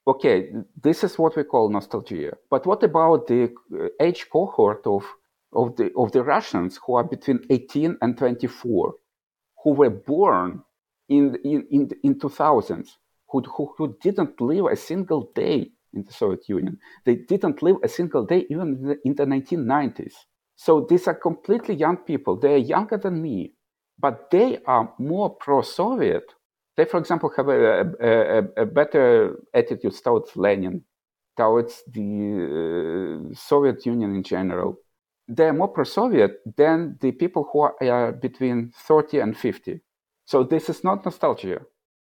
Okay, this is what we call nostalgia. But what about the age cohort of the Russians who are between 18 and 24, who were born in 2000s, who didn't live a single day in the Soviet Union? They didn't live a single day even in the 1990s. So these are completely young people. They are younger than me, but they are more pro-Soviet. They, for example, have a better attitude towards Lenin, towards the Soviet Union in general. They're more pro-Soviet than the people who are between 30 and 50. So this is not nostalgia.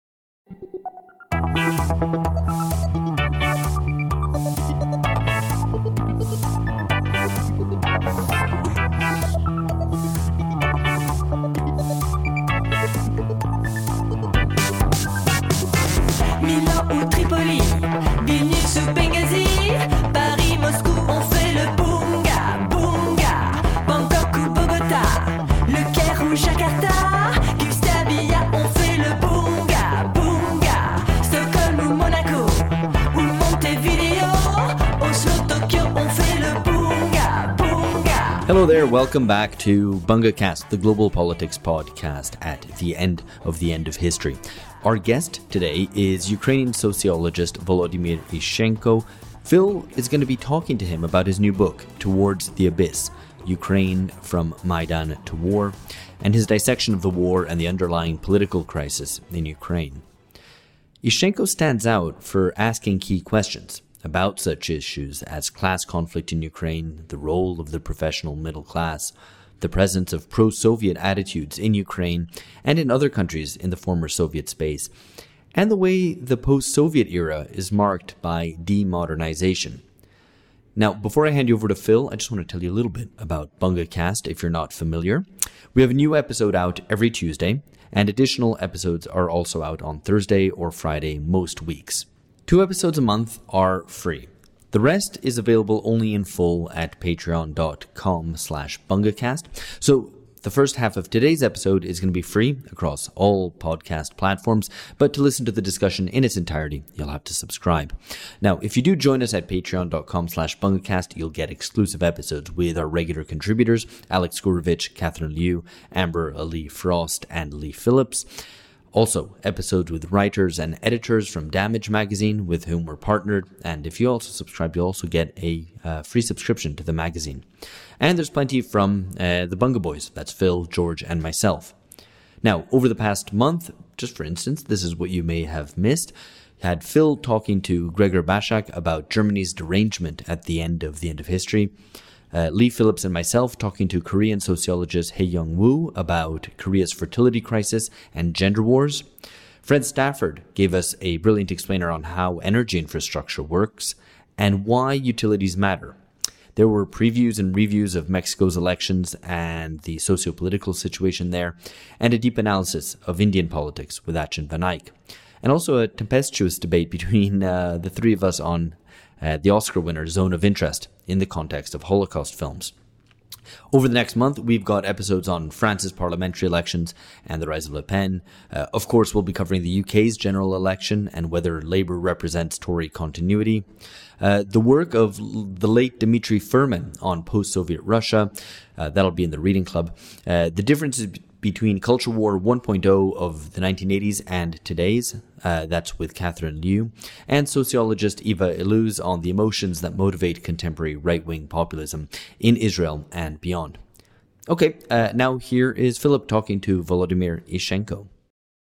Milan ou Tripoli, Vilnius ou Benghazi, Paris, Moscou, on fait le bunga, bunga. Bangkok ou Bogota, Le Caire ou Jakarta, Gustavia, on fait le bunga, bunga. Stockholm ou Monaco, ou Montevideo, Oslo, Tokyo, on fait le bunga, bunga. Hello there, welcome back to BungaCast, the global politics podcast at the end of history. Our guest today is Ukrainian sociologist Volodymyr Ishchenko. Phil is going to be talking to him about his new book, Towards the Abyss, Ukraine from Maidan to War, and his dissection of the war and the underlying political crisis in Ukraine. Ishchenko stands out for asking key questions about such issues as class conflict in Ukraine, the role of the professional middle class, the presence of pro-Soviet attitudes in Ukraine and in other countries in the former Soviet space, and the way the post-Soviet era is marked by demodernization. Now, before I hand you over to Phil, I just want to tell you a little bit about BungaCast if you're not familiar. We have a new episode out every Tuesday, and additional episodes are also out on Thursday or Friday most weeks. 2 episodes a month are free. The rest is available only in full at patreon.com/bungacast. So the first half of today's episode is going to be free across all podcast platforms, but to listen to the discussion in its entirety, you'll have to subscribe. Now, if you do join us at patreon.com/bungacast, you'll get exclusive episodes with our regular contributors, Alex Gurevich, Catherine Liu, Amber Ali Frost, and Lee Phillips. Also, episodes with writers and editors from Damage magazine with whom we're partnered. And if you also subscribe, you'll also get a free subscription to the magazine. And there's plenty from the Bunga Boys. That's Phil, George, and myself. Now, over the past month, just for instance, this is what you may have missed. Had Phil talking to Gregor Bashak about Germany's derangement at the end of history. Lee Phillips and myself talking to Korean sociologist Hae-Young Woo about Korea's fertility crisis and gender wars. Fred Stafford gave us a brilliant explainer on how energy infrastructure works and why utilities matter. There were previews and reviews of Mexico's elections and the socio-political situation there, and a deep analysis of Indian politics with Achin Van Eyck. And also a tempestuous debate between the three of us on the Oscar winner Zone of Interest in the context of Holocaust films. Over the next month, we've got episodes on France's parliamentary elections and the rise of Le Pen. Of course, we'll be covering the UK's general election and whether Labour represents Tory continuity. The work of the late Dmitry Furman on post-Soviet Russia. That'll be in the reading club. The differences between Culture War 1.0 of the 1980s and today's. That's with Catherine Liu. And sociologist Eva Illouz on the emotions that motivate contemporary right-wing populism in Israel and beyond. Okay, now here is Philip talking to Volodymyr Ishchenko.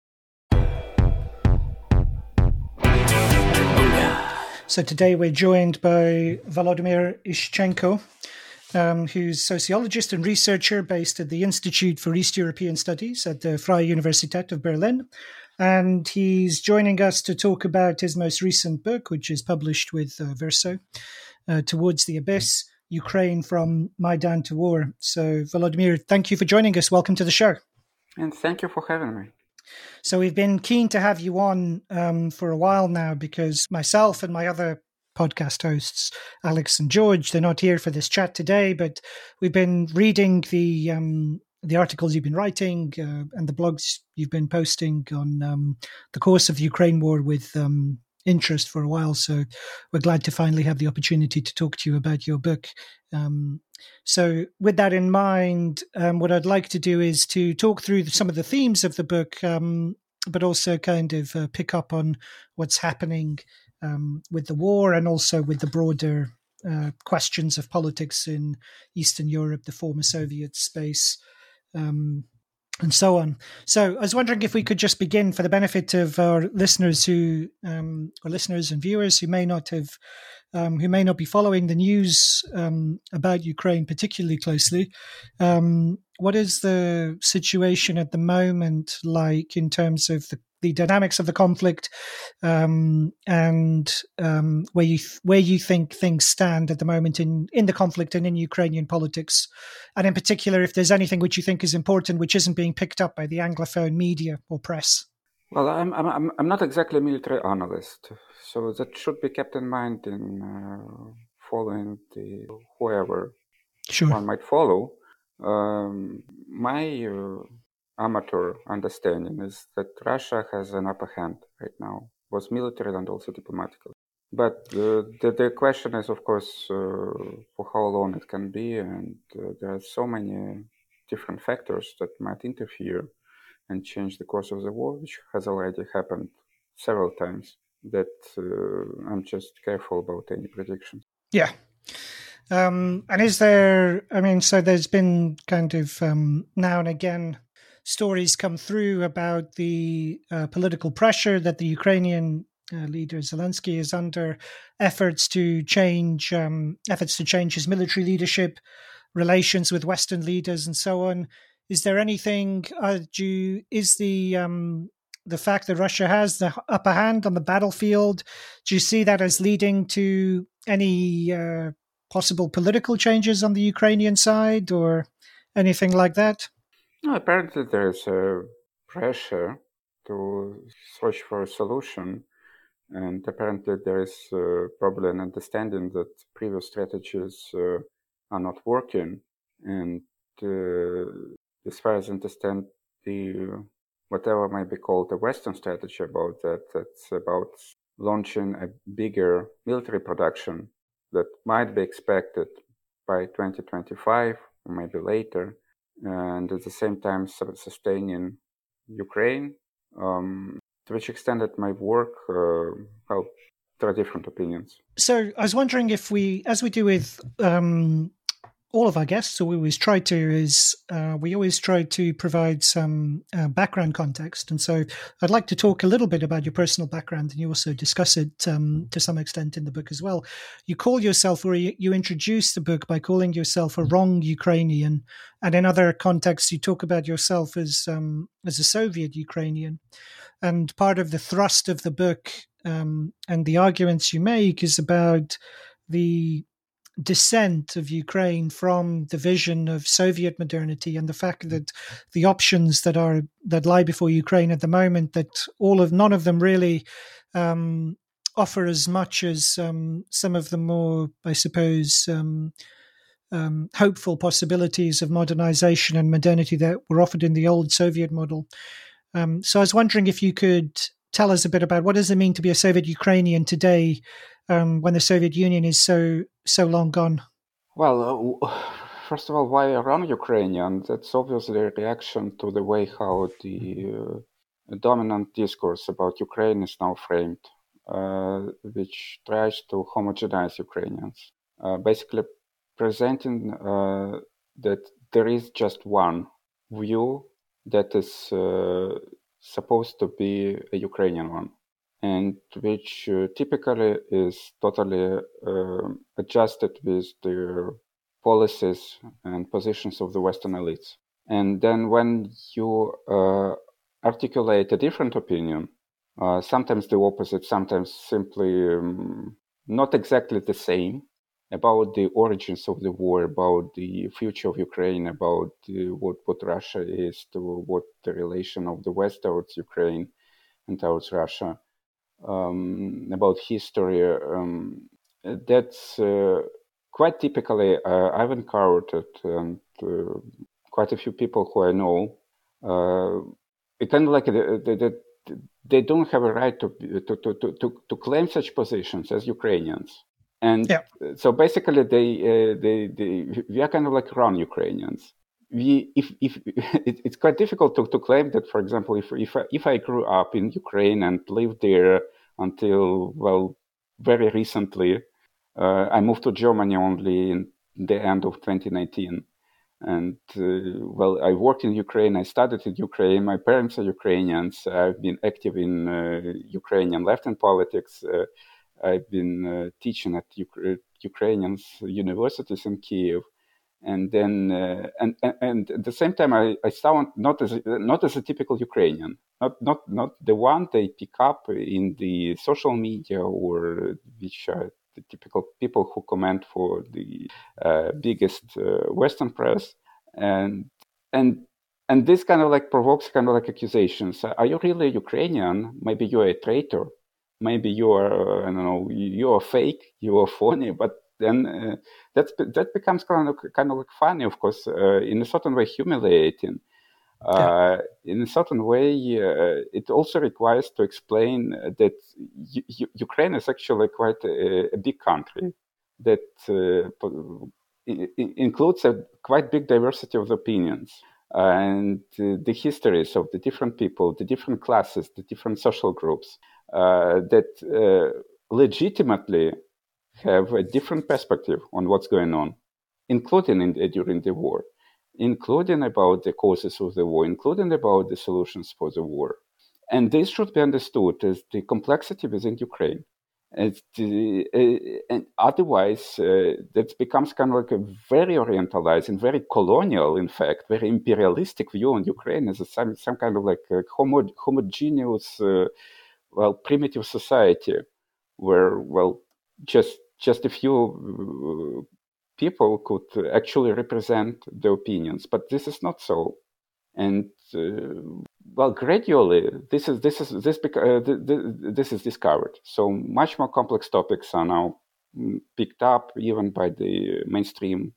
So today we're joined by Volodymyr Ishchenko, who's sociologist and researcher based at the Institute for East European Studies at the Freie Universität of Berlin. And he's joining us to talk about his most recent book, which is published with Verso, Towards the Abyss, Ukraine from Maidan to War. So Volodymyr, thank you for joining us. Welcome to the show. And thank you for having me. So we've been keen to have you on for a while now because myself and my other podcast hosts, Alex and George, they're not here for this chat today, but we've been reading the articles you've been writing and the blogs you've been posting on the course of the Ukraine war with interest for a while. So we're glad to finally have the opportunity to talk to you about your book. So with that in mind, what I'd like to do is to talk through some of the themes of the book, but also kind of pick up on what's happening with the war and also with the broader questions of politics in Eastern Europe, the former Soviet space, and so on. So I was wondering if we could just begin for the benefit of our listeners or listeners and viewers who may not be following the news about Ukraine particularly closely. What is the situation at the moment like in terms of the dynamics of the conflict, and where you think things stand at the moment in the conflict and in Ukrainian politics, and in particular, if there's anything which you think is important which isn't being picked up by the Anglophone media or press? Well, I'm not exactly a military analyst, so that should be kept in mind in following whoever one might follow. My amateur understanding is that Russia has an upper hand right now, both military and also diplomatically. But the question is, of course, for how long it can be, and there are so many different factors that might interfere and change the course of the war, which has already happened several times, that I'm just careful about any predictions. Yeah. And is there, so there's been kind of now and again stories come through about the political pressure that the Ukrainian leader Zelensky is under, efforts to change his military leadership, relations with Western leaders, and so on. Is there anything? Is the fact that Russia has the upper hand on the battlefield? Do you see that as leading to any possible political changes on the Ukrainian side or anything like that? No, apparently there's a pressure to search for a solution, and apparently there is probably an understanding that previous strategies are not working, and as far as I understand, whatever might be called the Western strategy about that's about launching a bigger military production that might be expected by 2025 or maybe later, and at the same time sustaining Ukraine. To which extent it might work, well, there are different opinions. So I was wondering if as we do with all of our guests, so we always try to provide some background context. And so I'd like to talk a little bit about your personal background, and you also discuss it to some extent in the book as well. You call yourself, or you introduce the book by calling yourself a wrong Ukrainian, and in other contexts you talk about yourself as a Soviet Ukrainian. And part of the thrust of the book and the arguments you make is about the descent of Ukraine from the vision of Soviet modernity, and the fact that the options that lie before Ukraine at the moment, that none of them really offer as much as some of the more, I suppose, hopeful possibilities of modernization and modernity that were offered in the old Soviet model. So I was wondering if you could tell us a bit about what does it mean to be a Soviet Ukrainian today, when the Soviet Union is so long gone? Well, first of all, why a wrong Ukrainian? That's obviously a reaction to the way how the dominant discourse about Ukraine is now framed, which tries to homogenize Ukrainians, basically presenting that there is just one view that is supposed to be a Ukrainian one, and which typically is totally adjusted with the policies and positions of the Western elites. And then when you articulate a different opinion, sometimes the opposite, sometimes simply not exactly the same, about the origins of the war, about the future of Ukraine, about what Russia is, to what the relation of the West towards Ukraine and towards Russia, about history. That's quite typically, I've encountered, and quite a few people who I know, it kind of like the they don't have a right to claim such positions as Ukrainians. And so basically, we are kind of like run Ukrainians. It's quite difficult to claim that, for example, if I grew up in Ukraine and lived there until, well, very recently, I moved to Germany only in the end of 2019. And, well, I worked in Ukraine, I studied in Ukraine, my parents are Ukrainians, I've been active in Ukrainian left-wing politics, I've been teaching at Ukrainian universities in Kiev. And then, and at the same time, I sound not as a typical Ukrainian, not the one they pick up in the social media, or which are the typical people who comment for the biggest Western press, and this kind of like provokes kind of like accusations. Are you really Ukrainian? Maybe you're a traitor. Maybe you're I don't know, you're fake, you're phony, but then that becomes kind of like funny, of course, in a certain way humiliating. In a certain way, it also requires to explain that Ukraine is actually quite a big country that includes a quite big diversity of opinions. And the histories of the different people, the different classes, the different social groups that legitimately have a different perspective on what's going on, including during the war, including about the causes of the war, including about the solutions for the war. And this should be understood as the complexity within Ukraine. And otherwise, that becomes kind of like a very orientalized and very colonial, in fact, very imperialistic view on Ukraine as some kind of like a homogeneous, primitive society where, just a few people could actually represent the opinions, but this is not so. And gradually, this is discovered. So much more complex topics are now picked up, even by the mainstream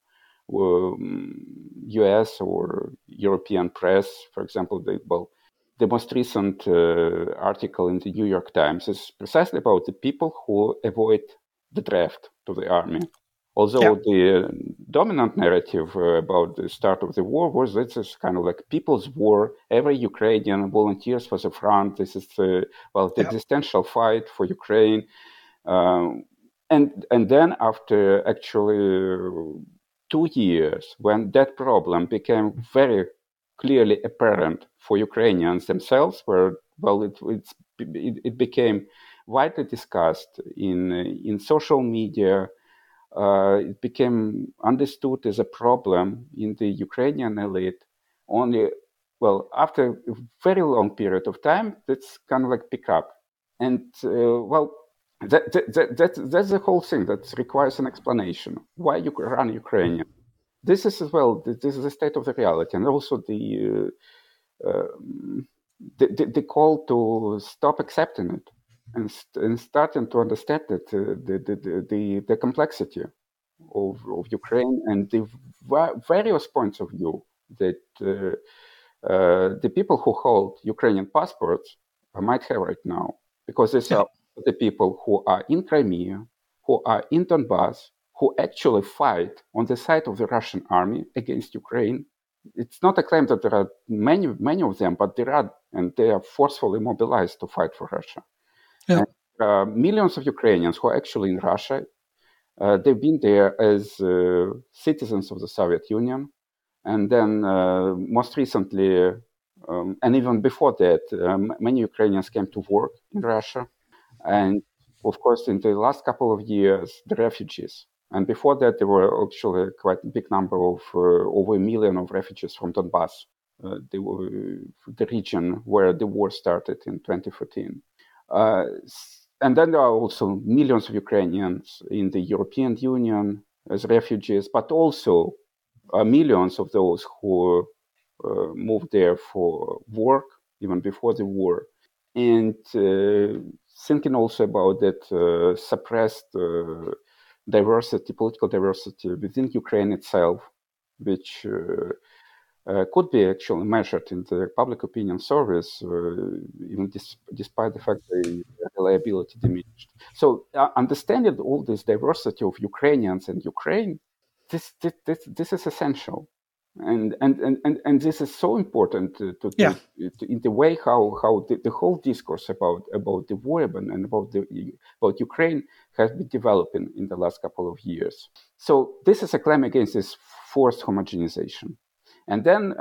U.S. or European press. For example, the most recent article in the New York Times is precisely about the people who avoid the draft to the army. Although the dominant narrative about the start of the war was that it's kind of like people's war. Every Ukrainian volunteers for the front. This is the existential fight for Ukraine. And then after actually 2 years, when that problem became very clearly apparent for Ukrainians themselves, where it became widely discussed in social media. It became understood as a problem in the Ukrainian elite only, after a very long period of time. That's kind of like pick up. And, that's the whole thing that requires an explanation. Why you run Ukrainian? This is as well, this is the state of the reality. And also the call to stop accepting it. And starting to understand that the complexity of Ukraine and the various points of view that the people who hold Ukrainian passports might have right now, because these are the people who are in Crimea, who are in Donbass, who actually fight on the side of the Russian army against Ukraine. It's not a claim that there are many of them, but there are, and they are forcefully mobilized to fight for Russia. Yeah. And, millions of Ukrainians who are actually in Russia, they've been there as citizens of the Soviet Union. And then most recently, and even before that, many Ukrainians came to work in Russia. And of course, in the last couple of years, the refugees. And before that, there were actually quite a big number of over 1 million of refugees from Donbass, the region where the war started in 2014. And then there are also millions of Ukrainians in the European Union as refugees, but also millions of those who moved there for work, even before the war. And thinking also about that suppressed diversity, political diversity within Ukraine itself, which could be actually measured in the public opinion surveys, even despite the fact the reliability diminished. So understanding all this diversity of Ukrainians and Ukraine, this is essential. And this is so important to in the way how the whole discourse about the war and about Ukraine has been developing in the last couple of years. So this is a claim against this forced homogenization. And then,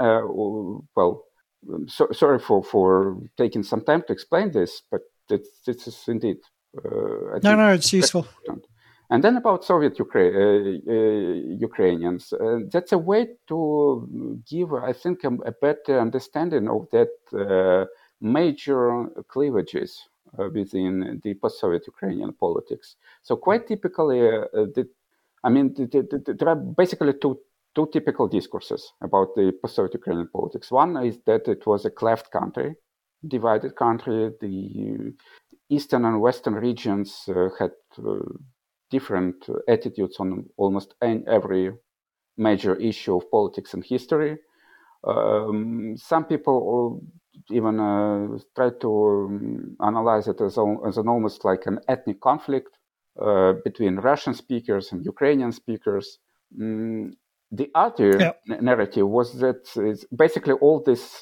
sorry for taking some time to explain this, but this is indeed it's useful. Important. And then about Soviet Ukrainians, that's a way to give, I think, a better understanding of that major cleavages within the post-Soviet Ukrainian politics. So quite typically, there are basically two typical discourses about the post-Soviet Ukrainian politics. One is that it was a cleft country, divided country. The eastern and western regions had different attitudes on almost every major issue of politics and history. Some people even try to analyze it as an almost like an ethnic conflict between Russian speakers and Ukrainian speakers. The other narrative was that it's basically all this,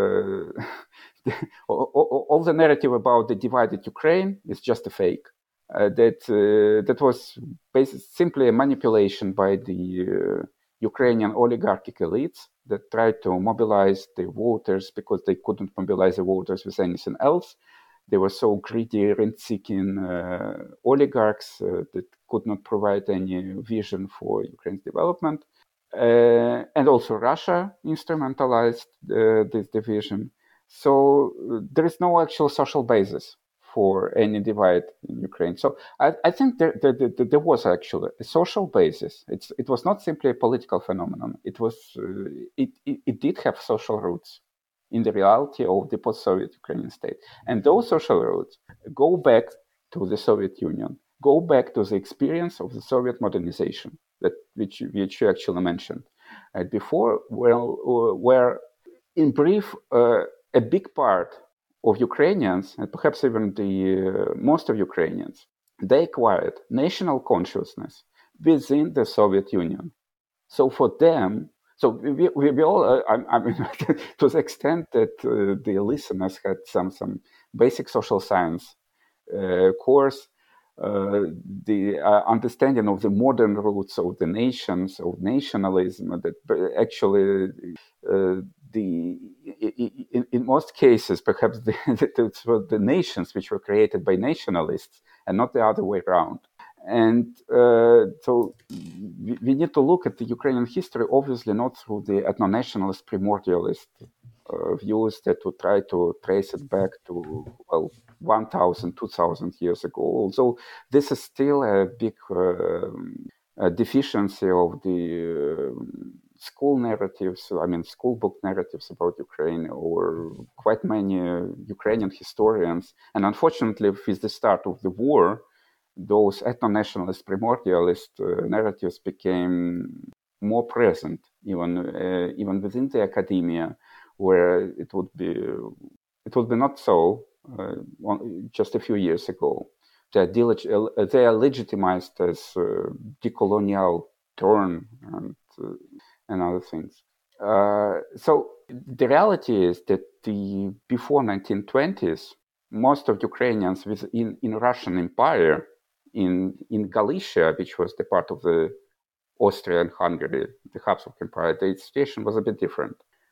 all the narrative about the divided Ukraine is just a fake. That was simply a manipulation by the Ukrainian oligarchic elites that tried to mobilize the voters because they couldn't mobilize the voters with anything else. They were so greedy, rent-seeking oligarchs that could not provide any vision for Ukraine's development. And also Russia instrumentalized this division. So there is no actual social basis for any divide in Ukraine. So I think there was actually a social basis. It was not simply a political phenomenon. It was it did have social roots in the reality of the post-Soviet Ukrainian state. And those social roots go back to the Soviet Union, go back to the experience of the Soviet modernization, which you actually mentioned before, where in brief, a big part of Ukrainians, and perhaps even the most of Ukrainians, they acquired national consciousness within the Soviet Union. So for them, so we all, I mean, to the extent that the listeners had some basic social science course, the understanding of the modern roots of the nations, of nationalism, that actually in most cases, perhaps it was the nations which were created by nationalists and not the other way around. And so we need to look at the Ukrainian history, obviously not through the ethno-nationalist primordialist views that would try to trace it back to, 1,000, 2,000 years ago. Although this is still a big deficiency of the school narratives, school book narratives about Ukraine, or quite many Ukrainian historians. And unfortunately, with the start of the war, those ethno-nationalist primordialist narratives became more present, even within the academia, where it would be not so just a few years ago. They are legitimized as decolonial turn and other things. So the reality is that before 1920s, most of Ukrainians in Russian Empire, in Galicia, which was the part of the Austria and Hungary, the Habsburg Empire, the situation was a bit different.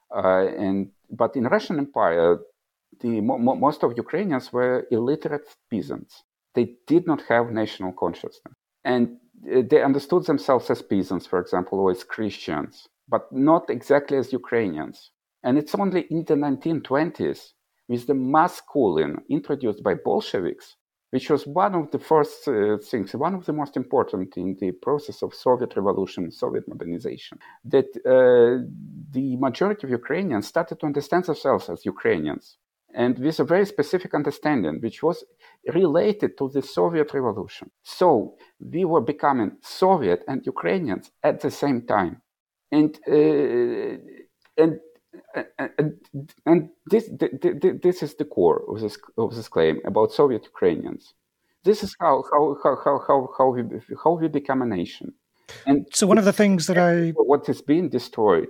But in Russian Empire, most of Ukrainians were illiterate peasants. They did not have national consciousness. And they understood themselves as peasants, for example, or as Christians, but not exactly as Ukrainians. And it's only in the 1920s, with the mass schooling introduced by Bolsheviks, which was one of the first things, one of the most important in the process of Soviet revolution, Soviet modernization, that the majority of Ukrainians started to understand themselves as Ukrainians, and with a very specific understanding, which was related to the Soviet revolution. So we were becoming Soviet and Ukrainians at the same time. And and and this is the core of this claim about Soviet Ukrainians. This is how we become a nation. And so one of the things that what is being destroyed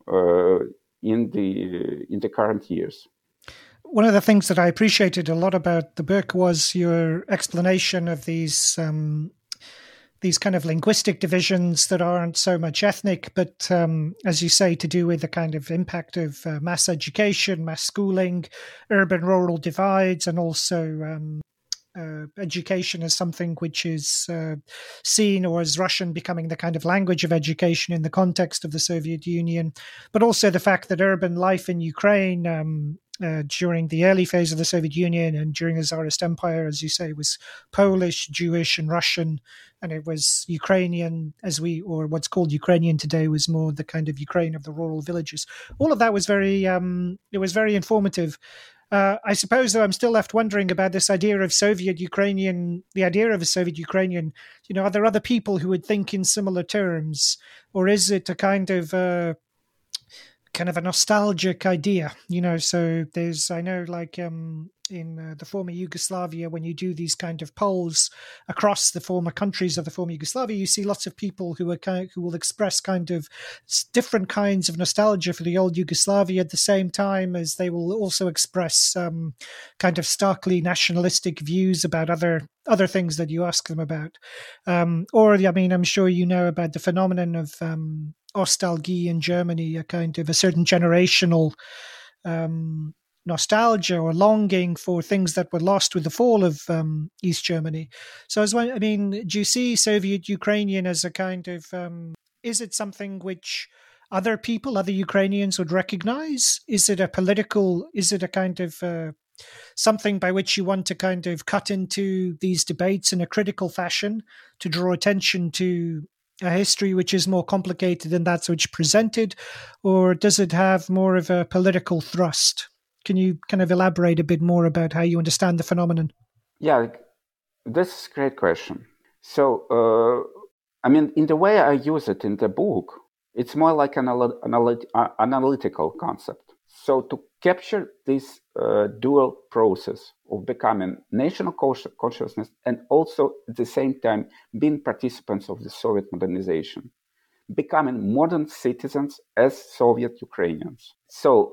in the current years. One of the things that I appreciated a lot about the book was your explanation of these kind of linguistic divisions that aren't so much ethnic, but as you say, to do with the kind of impact of mass education, mass schooling, urban-rural divides, and also education as something which is seen, or as Russian becoming the kind of language of education in the context of the Soviet Union, but also the fact that urban life in Ukraine during the early phase of the Soviet Union and during the Tsarist Empire, as you say, was Polish, Jewish, and Russian, and it was Ukrainian, or what's called Ukrainian today, was more the kind of Ukraine of the rural villages. All of that was very informative. I suppose, though, I'm still left wondering about this idea of Soviet Ukrainian, the idea of a Soviet Ukrainian. Are there other people who would think in similar terms, or is it a kind of a nostalgic idea? So there's, I know, like in the former Yugoslavia, when you do these kind of polls across the former countries of the former Yugoslavia, you see lots of people who will express kind of different kinds of nostalgia for the old Yugoslavia at the same time as they will also express kind of starkly nationalistic views about other things that you ask them about. I'm sure you know about the phenomenon of Ostalgie in Germany, a kind of a certain generational nostalgia or longing for things that were lost with the fall of East Germany. So do you see Soviet Ukrainian as a kind of, is it something which other Ukrainians would recognize? Is it a kind of something by which you want to kind of cut into these debates in a critical fashion to draw attention to a history which is more complicated than that which presented, or does it have more of a political thrust? Can you kind of elaborate a bit more about how you understand the phenomenon? Yeah, this is a great question. So, in the way I use it in the book, it's more like an analytical concept. So to capture this dual process of becoming national consciousness and also at the same time being participants of the Soviet modernization, becoming modern citizens as Soviet Ukrainians. So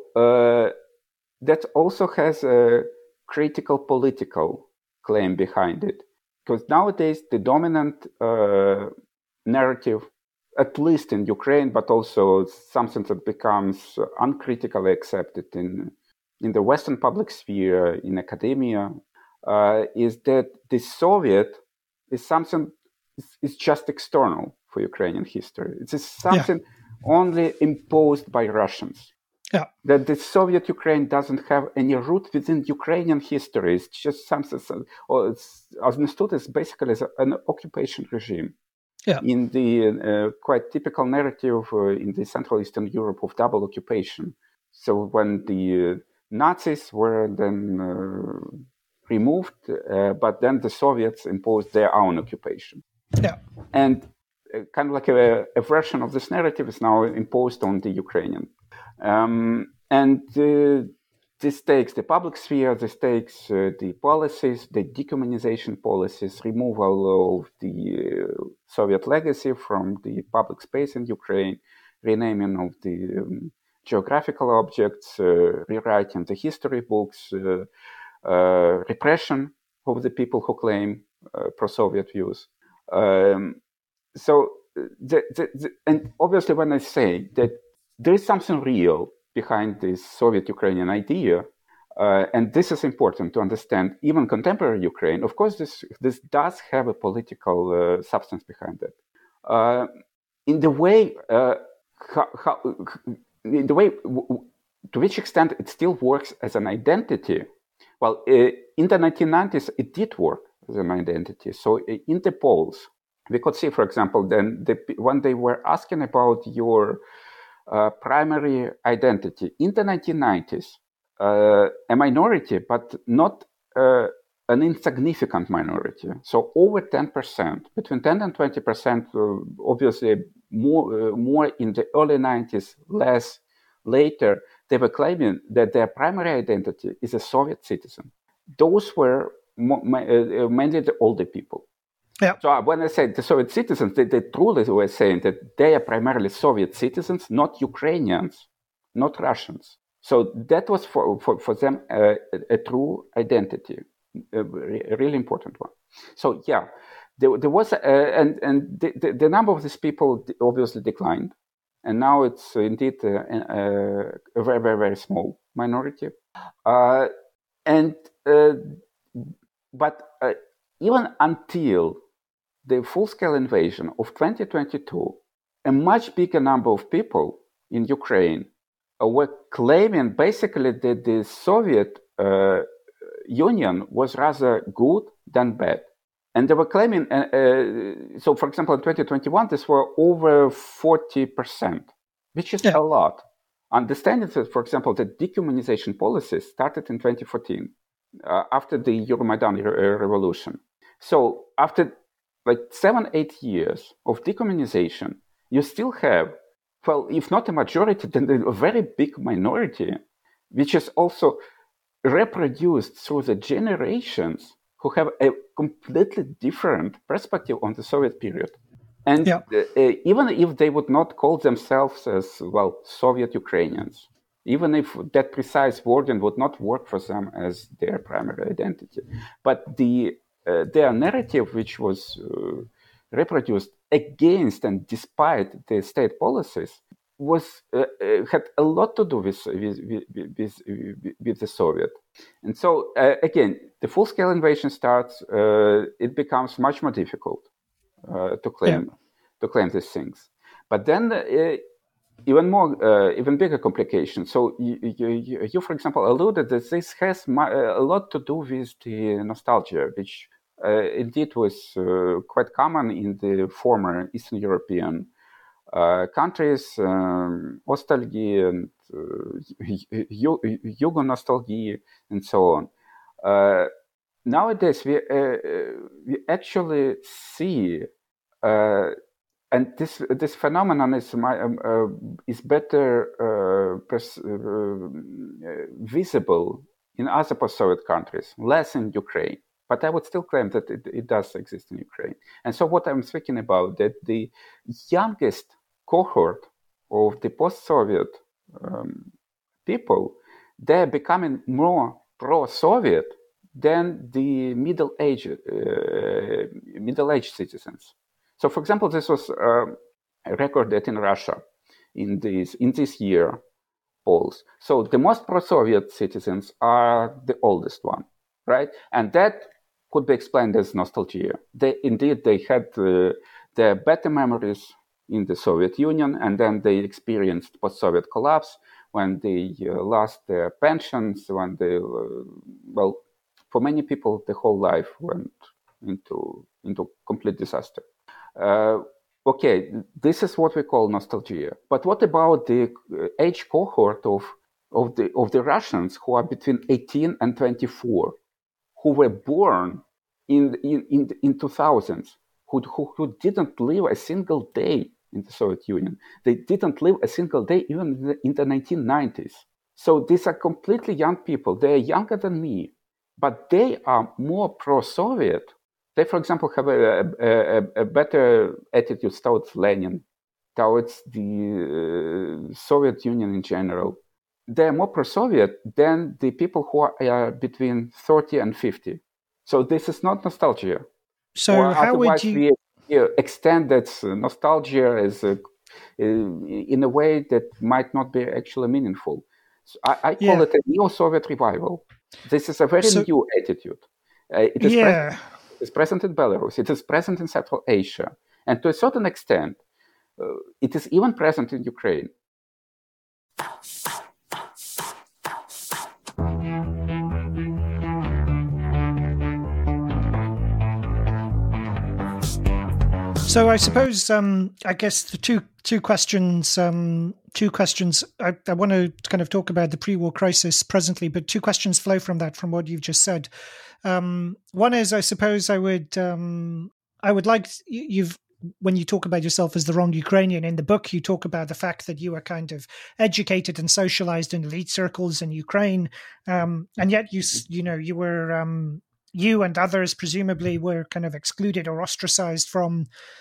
that also has a critical political claim behind it. Because nowadays the dominant narrative, at least in Ukraine, but also something that becomes uncritically accepted in the Western public sphere, in academia, is that the Soviet is something, is just external for Ukrainian history. It is something only imposed by Russians. Yeah. That the Soviet Ukraine doesn't have any root within Ukrainian history. It's just something, or it's understood as basically as an occupation regime. Yeah. In the quite typical narrative in the Central Eastern Europe of double occupation. So when the Nazis were then removed, but then the Soviets imposed their own occupation. Yeah. And kind of like a version of this narrative is now imposed on the Ukrainian. This takes the public sphere, this takes the policies, the decommunization policies, removal of the Soviet legacy from the public space in Ukraine, renaming of the geographical objects, rewriting the history books, repression of the people who claim pro-Soviet views. And obviously when I say that there is something real behind this Soviet Ukrainian idea, and this is important to understand even contemporary Ukraine. Of course, this does have a political substance behind it. In the way, to which extent it still works as an identity. Well, in the 1990s, it did work as an identity. So in the polls, we could see, for example, when they were asking about your primary identity in the 1990s, a minority, but not an insignificant minority. So over 10%, between 10 and 20%, obviously more in the early 90s, less later, they were claiming that their primary identity is a Soviet citizen. Those were mainly the older people. Yeah. So when I say the Soviet citizens, they truly were saying that they are primarily Soviet citizens, not Ukrainians, not Russians. So that was for them a true identity, a really important one. So yeah, there was, and the number of these people obviously declined. And now it's indeed a very, very, very small minority. But even until the full-scale invasion of 2022, a much bigger number of people in Ukraine were claiming basically that the Soviet Union was rather good than bad. And they were claiming, so for example, in 2021, this were over 40%, which is a lot. Understanding that, for example, the dehumanization policy started in 2014, after the Euromaidan revolution. So after 7-8 years of dehumanization, you still have, well, if not a majority, then a very big minority, which is also reproduced through the generations, who have a completely different perspective on the Soviet period. And even if they would not call themselves as, well, Soviet Ukrainians, even if that precise wording would not work for them as their primary identity, but their narrative, which was reproduced against and despite the state policies, was had a lot to do with the Soviet. And so again, the full-scale invasion starts. It becomes much more difficult to claim these things. But then even bigger complications. So you, for example, alluded that this has a lot to do with the nostalgia, which indeed was quite common in the former Eastern European countries, Ostalgie and Yugo-nostalgia and so on. Nowadays, we actually see, and this phenomenon is better visible in other post-Soviet countries, less in Ukraine. But I would still claim that it does exist in Ukraine. And so what I'm speaking about, that the youngest cohort of the post-Soviet people, they're becoming more pro-Soviet than the middle-aged citizens. So, for example, this was recorded in Russia in this year polls. So the most pro-Soviet citizens are the oldest one, right? And that could be explained as nostalgia. They had their better memories in the Soviet Union, and then they experienced post-Soviet collapse when they lost their pensions, when they, well, for many people, the whole life went into complete disaster. Okay, this is what we call nostalgia. But what about the age cohort of the Russians who are between 18 and 24, who were born in 2000s, who didn't live a single day in the Soviet Union? They didn't live a single day even in the 1990s. So these are completely young people. They are younger than me, but they are more pro-Soviet. They, for example, have a better attitude towards Lenin, towards the Soviet Union in general. They are more pro-Soviet than the people who are between 30 and 50. So this is not nostalgia. So how would you extend that nostalgia as in a way that might not be actually meaningful? So I call it a neo-Soviet revival. This is a very new attitude. It is present in Belarus. It is present in Central Asia. And to a certain extent, it is even present in Ukraine. So I suppose, I guess the two questions. I want to kind of talk about the pre-war crisis presently, but two questions flow from that, from what you've just said. One is, I suppose, I would like you've when you talk about yourself as the wrong Ukrainian, in the book, you talk about the fact that you were kind of educated and socialized in elite circles in Ukraine. And yet you were, you and others presumably were kind of excluded or ostracized from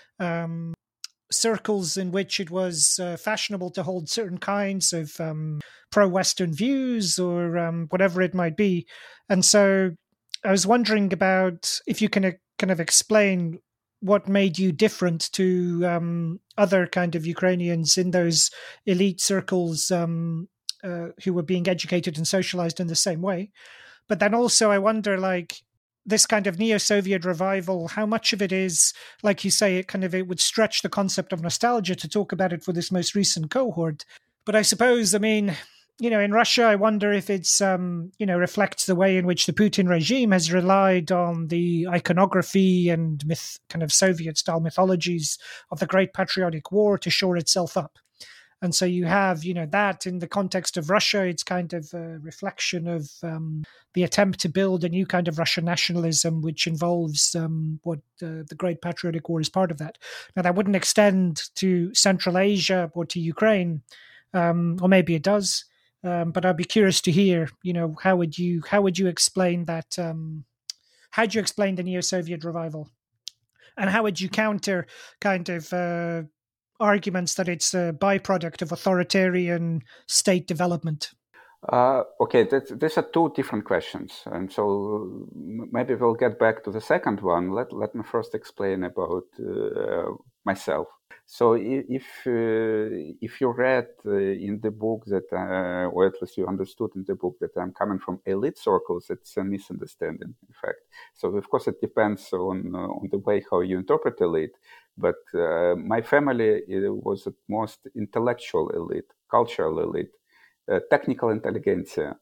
circles in which it was fashionable to hold certain kinds of pro-Western views or whatever it might be. And so I was wondering about if you can kind of explain what made you different to other kind of Ukrainians in those elite circles who were being educated and socialized in the same way. But then also I wonder, like, this kind of neo-Soviet revival, how much of it is, like you say, it would stretch the concept of nostalgia to talk about it for this most recent cohort. But I suppose, I mean, in Russia, I wonder if it's, reflects the way in which the Putin regime has relied on the iconography and kind of Soviet-style mythologies of the Great Patriotic War to shore itself up. And so you have, that in the context of Russia, it's kind of a reflection of the attempt to build a new kind of Russian nationalism, which involves what the Great Patriotic War is part of that. Now, that wouldn't extend to Central Asia or to Ukraine, or maybe it does. But I'd be curious to hear, how would you explain that? How do you explain the neo-Soviet revival? And how would you counter kind of arguments that it's a byproduct of authoritarian state development? Okay, these are two different questions, and so maybe we'll get back to the second one. Let me first explain about myself. So if you read in the book that, or at least you understood in the book that I'm coming from elite circles, it's a misunderstanding, in fact. So of course it depends on the way how you interpret elite. But my family was at most intellectual elite, cultural elite, technical intelligentsia.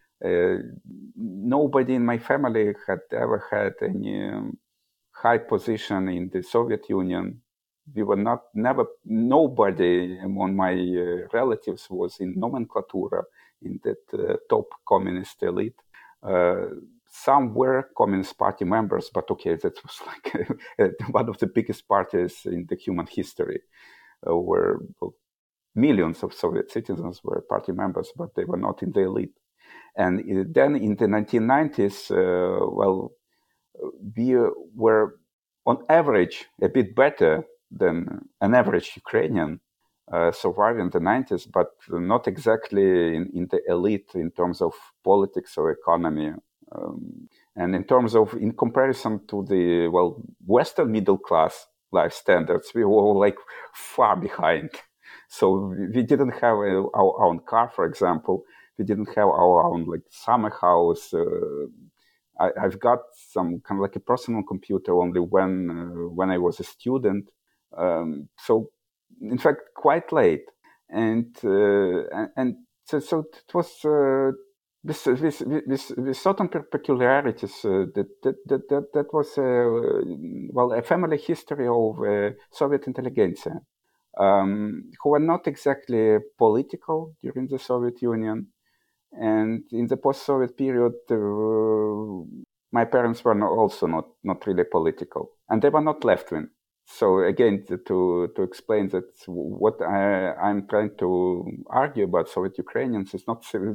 Nobody in my family had ever had any high position in the Soviet Union. We were nobody among my relatives was in nomenclatura, in that top communist elite. Some were Communist Party members, but okay, that was like one of the biggest parties in the human history, where millions of Soviet citizens were party members, but they were not in the elite. And then in the 1990s, we were on average a bit better than an average Ukrainian surviving the 90s, but not exactly in the elite in terms of politics or economy. And in comparison to the, Western middle class life standards, we were like far behind. So we didn't have our own car, for example. We didn't have our own summer house. I've got some kind of like a personal computer only when I was a student. So in fact, quite late. And so it was with certain peculiarities that was a family history of Soviet intelligentsia, who were not exactly political during the Soviet Union, and in the post-Soviet period, my parents were also not really political, and they were not left-wing. So again, to explain that what I'm trying to argue about Soviet Ukrainians is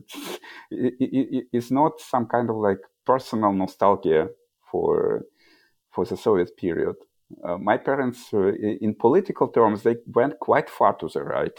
not some kind of personal nostalgia for the Soviet period. My parents, in political terms, they went quite far to the right,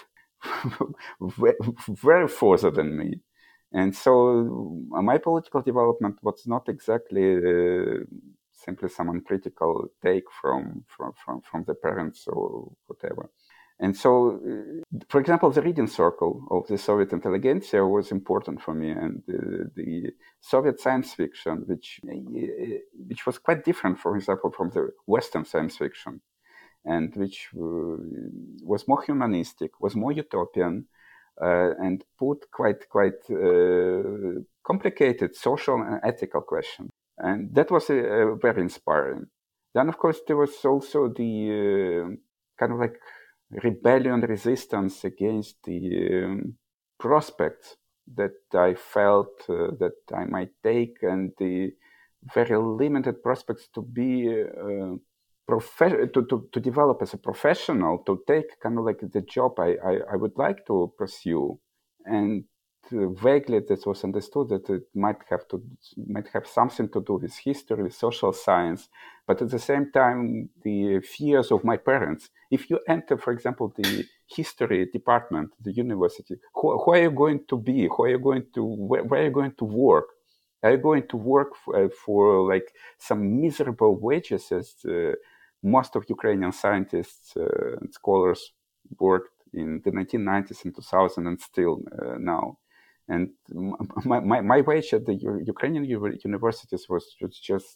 very further than me. And so my political development was not exactly simply some uncritical take from the parents or whatever. And so, for example, the reading circle of the Soviet intelligentsia was important for me, and the Soviet science fiction, which was quite different, for example, from the Western science fiction, and which was more humanistic, was more utopian, and put quite complicated social and ethical questions. And that was very inspiring. Then, of course, there was also the kind of rebellion, resistance against the prospects that I felt that I might take, and the very limited prospects to be to develop as a professional, to take kind of like the job I would like to pursue. And vaguely this was understood that it might have something to do with history, with social science, but at the same time the fears of my parents. If you enter, for example, the history department, the university, who are you going to be? Who are you going to where are you going to work? Are you going to work for like some miserable wages as most of Ukrainian scientists and scholars worked in the 1990s and 2000 and still now? And my wage at the Ukrainian universities was just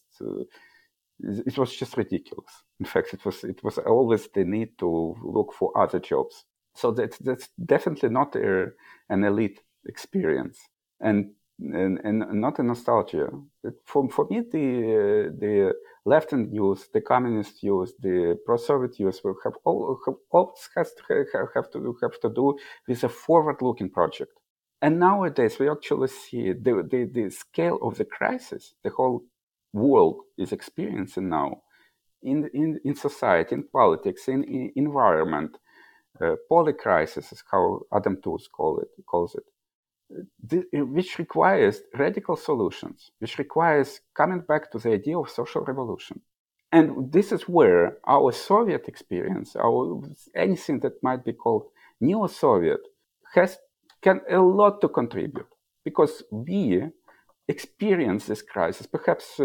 it was just ridiculous. In fact, it was always the need to look for other jobs. So that's definitely not an elite experience, and not a nostalgia. For me, the left-hand views, the communist views, the pro-Soviet views will always have to do with a forward-looking project. And nowadays, we actually see the scale of the crisis the whole world is experiencing now in society, in politics, in environment. Polycrisis is how Adam Tooze calls it, which requires radical solutions, which requires coming back to the idea of social revolution. And this is where our Soviet experience, anything that might be called neo-Soviet, can a lot to contribute, because we experience this crisis perhaps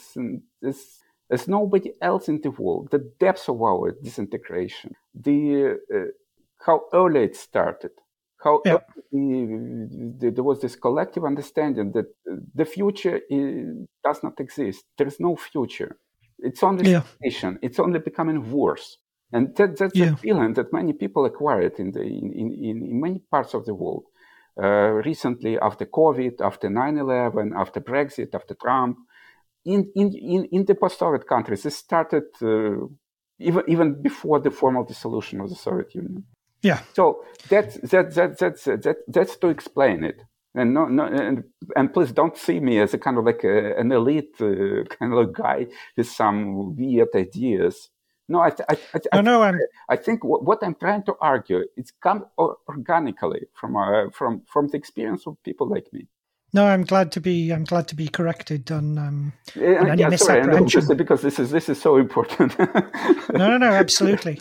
as nobody else in the world. The depths of our disintegration, how early it started, how there was this collective understanding that the future does not exist. There is no future. It's only stagnation. It's only becoming worse. And that's a feeling that many people acquired in many parts of the world. Recently, after COVID, after 9/11, after Brexit, after Trump, in the post-Soviet countries, this started even before the formal dissolution of the Soviet Union. Yeah. So that's to explain it. And please don't see me as a kind of like an elite kind of guy with some weird ideas. No, I think what I'm trying to argue, it's come organically from the experience of people like me. No, I'm glad to be corrected on any misapprehension. Sorry, because this is so important. No, absolutely.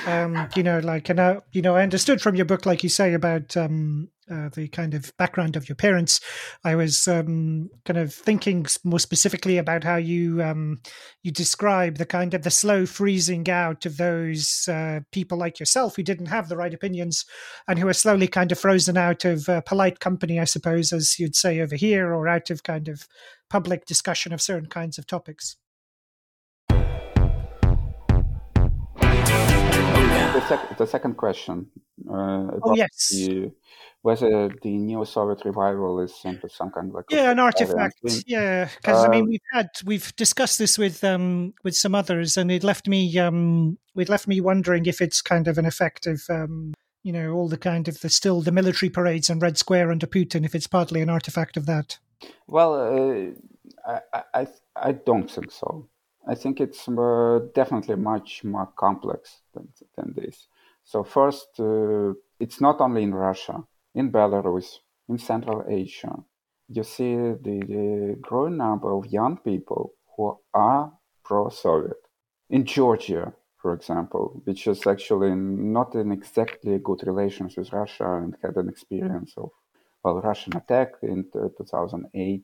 I understood from your book, like you say, about the kind of background of your parents. I was kind of thinking more specifically about how you describe the kind of the slow freezing out of those people like yourself who didn't have the right opinions and who are slowly kind of frozen out of polite company, I suppose, as you'd say over here, or out of kind of public discussion of certain kinds of topics. The second question. Whether the neo-Soviet revival is simply some kind of like an artifact. Yeah, because we've discussed this with some others, and it left me wondering if it's kind of an effect of all the kind of the military parades on Red Square under Putin, if it's partly an artifact of that. Well, I don't think so. I think it's definitely much more complex than this. So first, it's not only in Russia, in Belarus, in Central Asia. You see the growing number of young people who are pro-Soviet. In Georgia, for example, which is actually not in exactly good relations with Russia and had an experience of Russian attack in 2008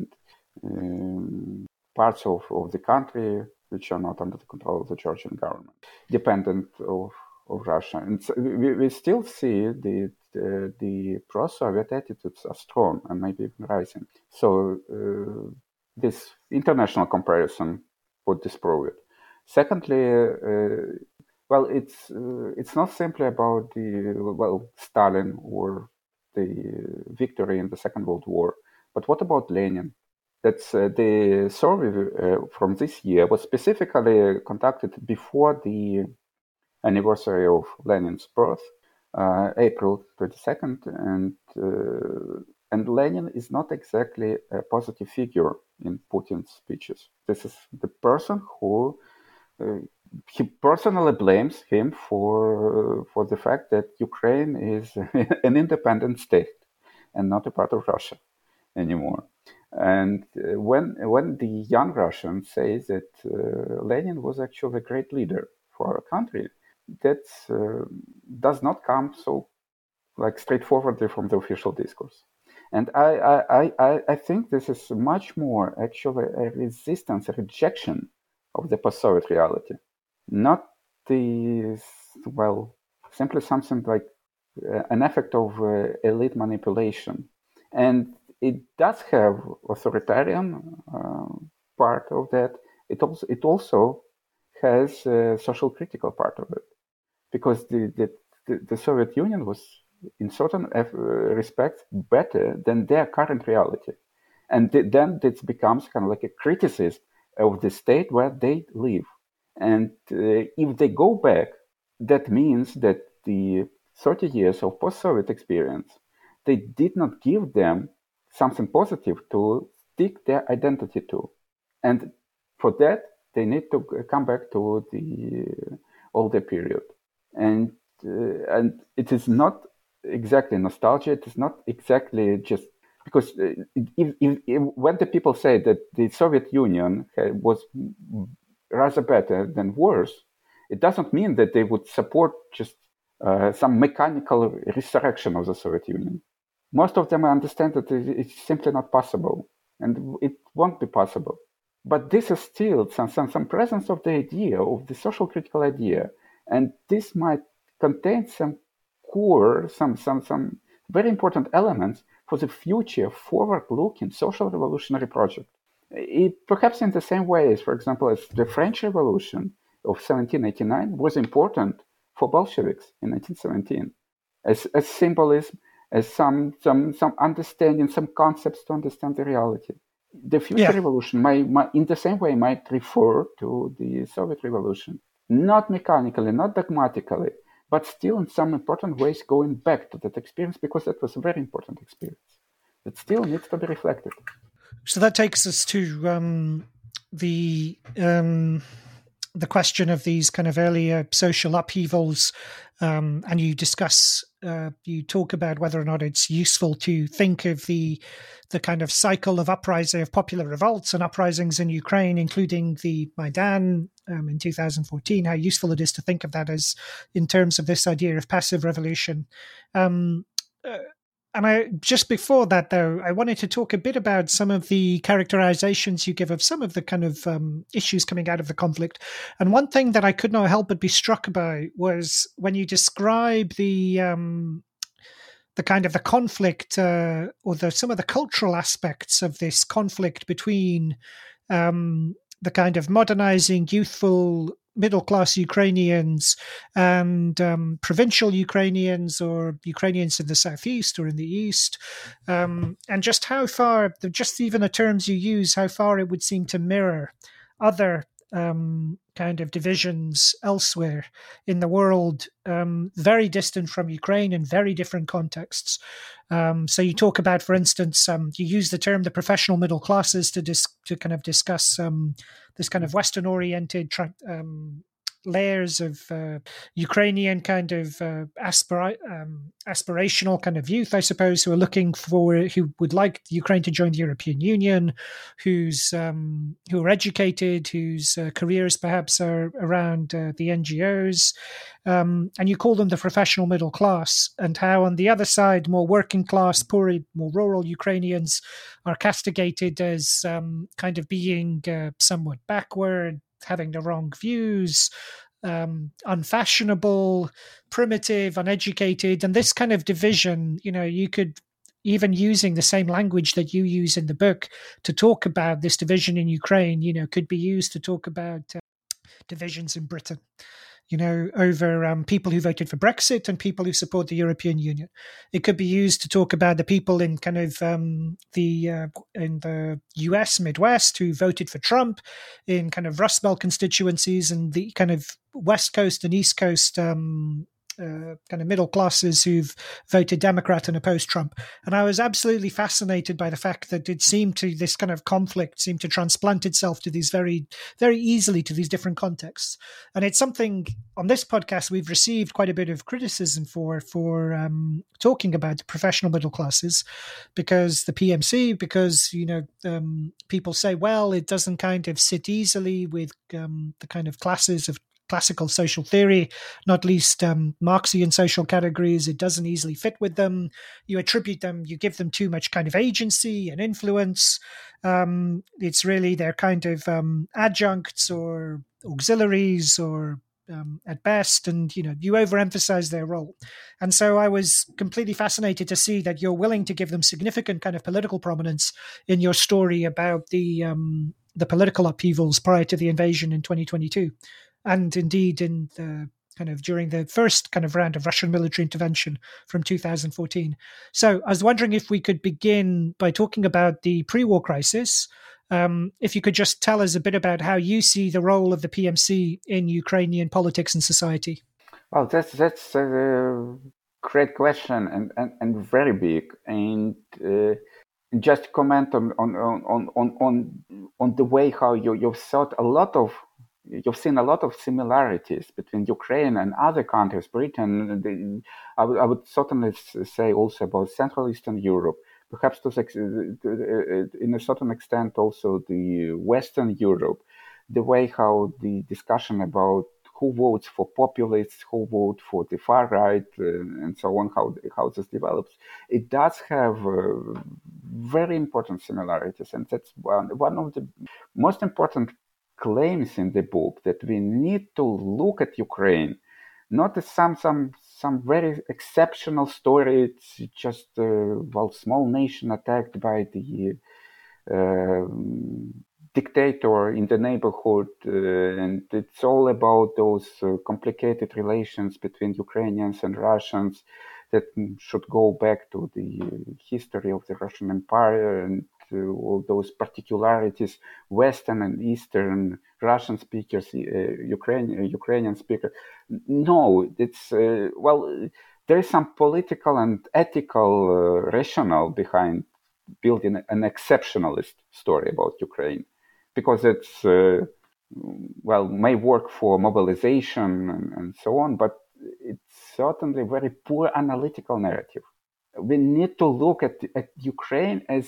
and parts of the country which are not under the control of the Georgian government, dependent of Russia. And so we still see the pro-Soviet attitudes are strong and maybe even rising. So this international comparison would disprove it. Secondly, it's not simply about Stalin or the victory in the Second World War, but what about Lenin? That's the survey from this year was specifically conducted before the anniversary of Lenin's birth, April 22nd, and Lenin is not exactly a positive figure in Putin's speeches. This is the person who he personally blames him for the fact that Ukraine is an independent state and not a part of Russia anymore. And when the young Russians say that Lenin was actually a great leader for our country, that does not come so straightforwardly from the official discourse. And I think this is much more actually a resistance, a rejection of the post-Soviet reality, not simply something like an effect of elite manipulation. And it does have authoritarian part of that. It also has a social critical part of it, because the Soviet Union was in certain respects better than their current reality, and then it becomes kind of like a criticism of the state where they live. And if they go back, that means that the 30 years of post-Soviet experience, they did not give them something positive to stick their identity to. And for that, they need to come back to the older period. And it is not exactly nostalgia. It is not exactly just because when the people say that the Soviet Union was rather better than worse, it doesn't mean that they would support just some mechanical resurrection of the Soviet Union. Most of them understand that it's simply not possible, and it won't be possible. But this is still some presence of the idea, of the social critical idea, and this might contain some core, some very important elements for the future forward-looking social revolutionary project. Perhaps in the same way as, for example, as the French Revolution of 1789 was important for Bolsheviks in 1917, as symbolism, as some understanding, some concepts to understand the reality. The future revolution might, in the same way, might refer to the Soviet Revolution, not mechanically, not dogmatically, but still in some important ways going back to that experience, because that was a very important experience that still needs to be reflected. So that takes us to the question of these kind of earlier social upheavals, and you discuss, you talk about whether or not it's useful to think of the kind of cycle of uprising, of popular revolts and uprisings in Ukraine, including the Maidan in 2014, how useful it is to think of that as in terms of this idea of passive revolution. And just before that, though, I wanted to talk a bit about some of the characterizations you give of some of the kind of issues coming out of the conflict. And one thing that I could not help but be struck by was when you describe the kind of the conflict or some of the cultural aspects of this conflict between the kind of modernizing, youthful, middle-class Ukrainians and provincial Ukrainians, or Ukrainians in the southeast or in the east, and just how far, just even the terms you use, how far it would seem to mirror other kind of divisions elsewhere in the world, very distant from Ukraine in very different contexts. So you talk about, for instance, you use the term the professional middle classes to kind of discuss this kind of Western-oriented layers of Ukrainian kind of aspirational kind of youth, I suppose, who would like Ukraine to join the European Union, who are educated, whose careers perhaps are around the NGOs, and you call them the professional middle class, and how on the other side, more working class, poorer, more rural Ukrainians are castigated as kind of being somewhat backward, having the wrong views, unfashionable, primitive, uneducated. And this kind of division, you could, even using the same language that you use in the book to talk about this division in Ukraine, could be used to talk about divisions in Britain, over people who voted for Brexit and people who support the European Union. It could be used to talk about the people in kind of in the US Midwest who voted for Trump in kind of Rust Belt constituencies, and the kind of West Coast and East Coast kind of middle classes who've voted Democrat and opposed Trump. And I was absolutely fascinated by the fact that this kind of conflict seemed to transplant itself to these very, very easily to these different contexts. And it's something on this podcast we've received quite a bit of criticism for talking about the professional middle classes, because the PMC, because, people say, well, it doesn't kind of sit easily with the kind of classes of classical social theory, not least Marxian social categories. It doesn't easily fit with them. You attribute them, you give them too much kind of agency and influence. It's really they're kind of adjuncts or auxiliaries or at best, and you overemphasize their role. And so I was completely fascinated to see that you're willing to give them significant kind of political prominence in your story about the political upheavals prior to the invasion in 2022. And indeed, in the kind of during the first kind of round of Russian military intervention from 2014. So I was wondering if we could begin by talking about the pre-war crisis. If you could just tell us a bit about how you see the role of the PMC in Ukrainian politics and society. Well, that's a great question and very big. And just comment on the way how you've seen a lot of similarities between Ukraine and other countries, Britain. I would certainly say also about Central Eastern Europe, perhaps in a certain extent also the Western Europe, the way how the discussion about who votes for populists, who vote for the far right, and so on, how this develops, it does have very important similarities, and that's one of the most important claims in the book, that we need to look at Ukraine not as some very exceptional story. It's just small nation attacked by the dictator in the neighborhood, and it's all about those complicated relations between Ukrainians and Russians that should go back to the history of the Russian Empire and all those particularities, Western and Eastern Russian speakers, Ukrainian speakers. No, it's there is some political and ethical rationale behind building an exceptionalist story about Ukraine, because it's may work for mobilization and so on, but it's certainly a very poor analytical narrative. We need to look at Ukraine as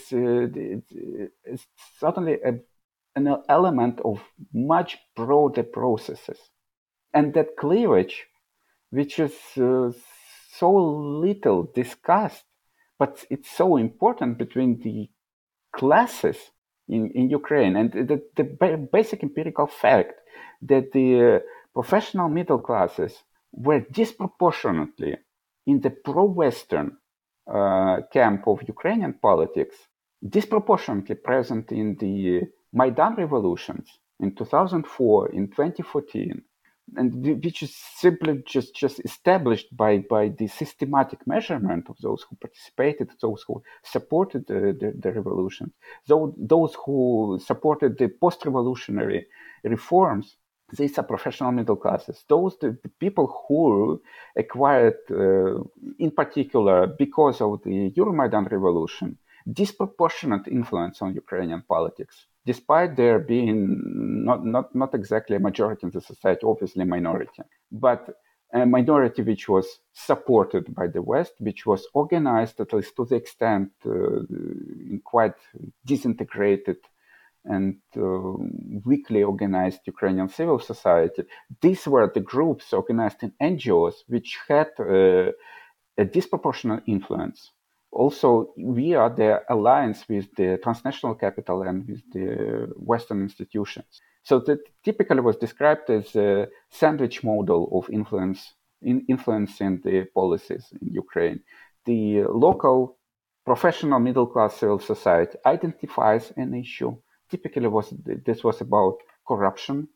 certainly an element of much broader processes. And that cleavage, which is so little discussed, but it's so important between the classes in Ukraine. And the basic empirical fact that the professional middle classes were disproportionately in the pro-Western camp of Ukrainian politics, disproportionately present in the Maidan revolutions in 2004, in 2014, and which is simply just established by the systematic measurement of those who participated, those who supported the revolution, those who supported the post-revolutionary reforms. These are professional middle classes. Those the people who acquired, in particular, because of the Euromaidan revolution, disproportionate influence on Ukrainian politics, despite there being not exactly a majority in the society, obviously a minority, but a minority which was supported by the West, which was organized, at least to the extent, in quite disintegrated and weakly organized Ukrainian civil society. These were the groups organized in NGOs which had a disproportionate influence. Also, via their alliance with the transnational capital and with the Western institutions. So that typically was described as a sandwich model of influencing the policies in Ukraine. The local professional middle class civil society identifies an issue. Typically, this was about corruption,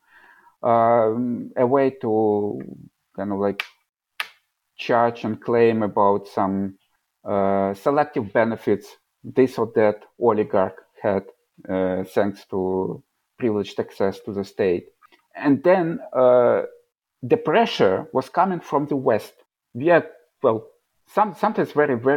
a way to kind of like charge and claim about some selective benefits this or that oligarch had thanks to privileged access to the state. And then the pressure was coming from the West yeah, well, sometimes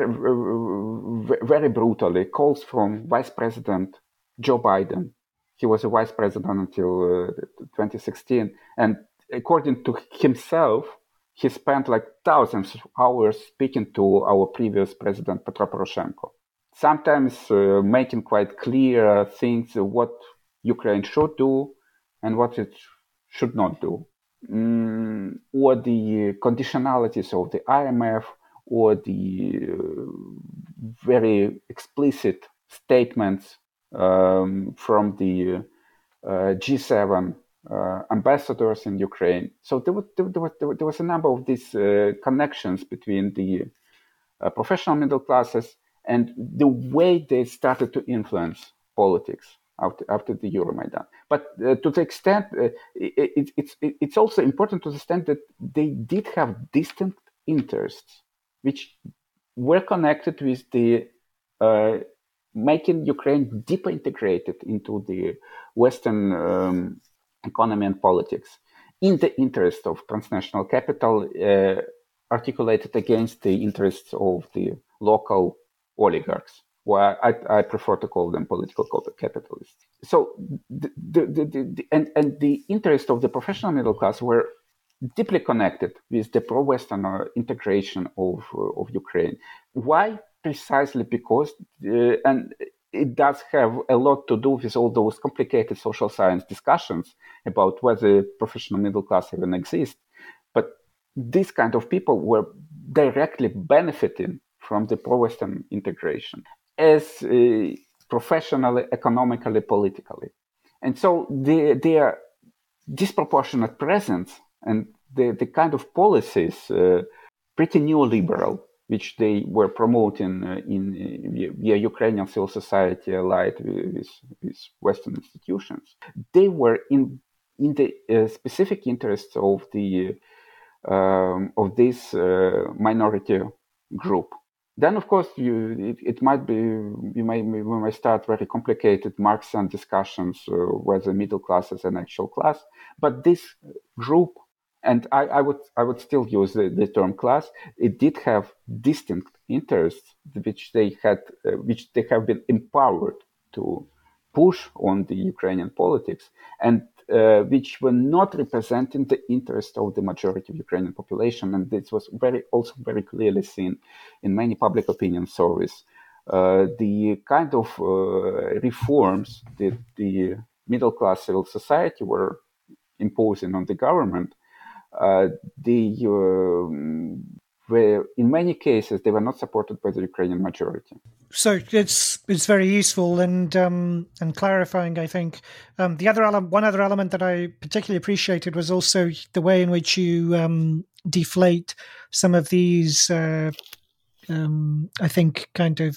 very brutally calls from Vice President Joe Biden. He was a vice president until 2016, and according to himself, he spent like thousands of hours speaking to our previous president Petro Poroshenko. Sometimes making quite clear things what Ukraine should do and what it should not do. Or the conditionalities of the IMF, or the very explicit statements from the G7 ambassadors in Ukraine. So there was a number of these connections between the professional middle classes and the way they started to influence politics after the Euromaidan. But to the extent, it's also important to understand that they did have distinct interests, which were connected with the making Ukraine deeper integrated into the Western economy and politics, in the interest of transnational capital, articulated against the interests of the local oligarchs, where I prefer to call them political capitalists. So the interest of the professional middle class were deeply connected with the pro-Western integration of Ukraine. Why? Precisely because, and it does have a lot to do with all those complicated social science discussions about whether professional middle class even exists. But these kind of people were directly benefiting from the pro-Western integration as professionally, economically, politically. And so their disproportionate presence and the kind of policies, pretty neoliberal, which they were promoting via Ukrainian civil society allied with Western institutions, they were in the specific interests of this minority group. Then, of course, we may start very complicated Marxian discussions whether middle class is an actual class. But this group, and I would still use the term class, it did have distinct interests which they have been empowered to push on the Ukrainian politics, and which were not representing the interest of the majority of Ukrainian population. And this was also very clearly seen in many public opinion surveys. The kind of reforms that the middle class civil society were imposing on the government, were in many cases they were not supported by the Ukrainian majority. So it's very useful and clarifying. I think one other element that I particularly appreciated was also the way in which you deflate some of these. I think kind of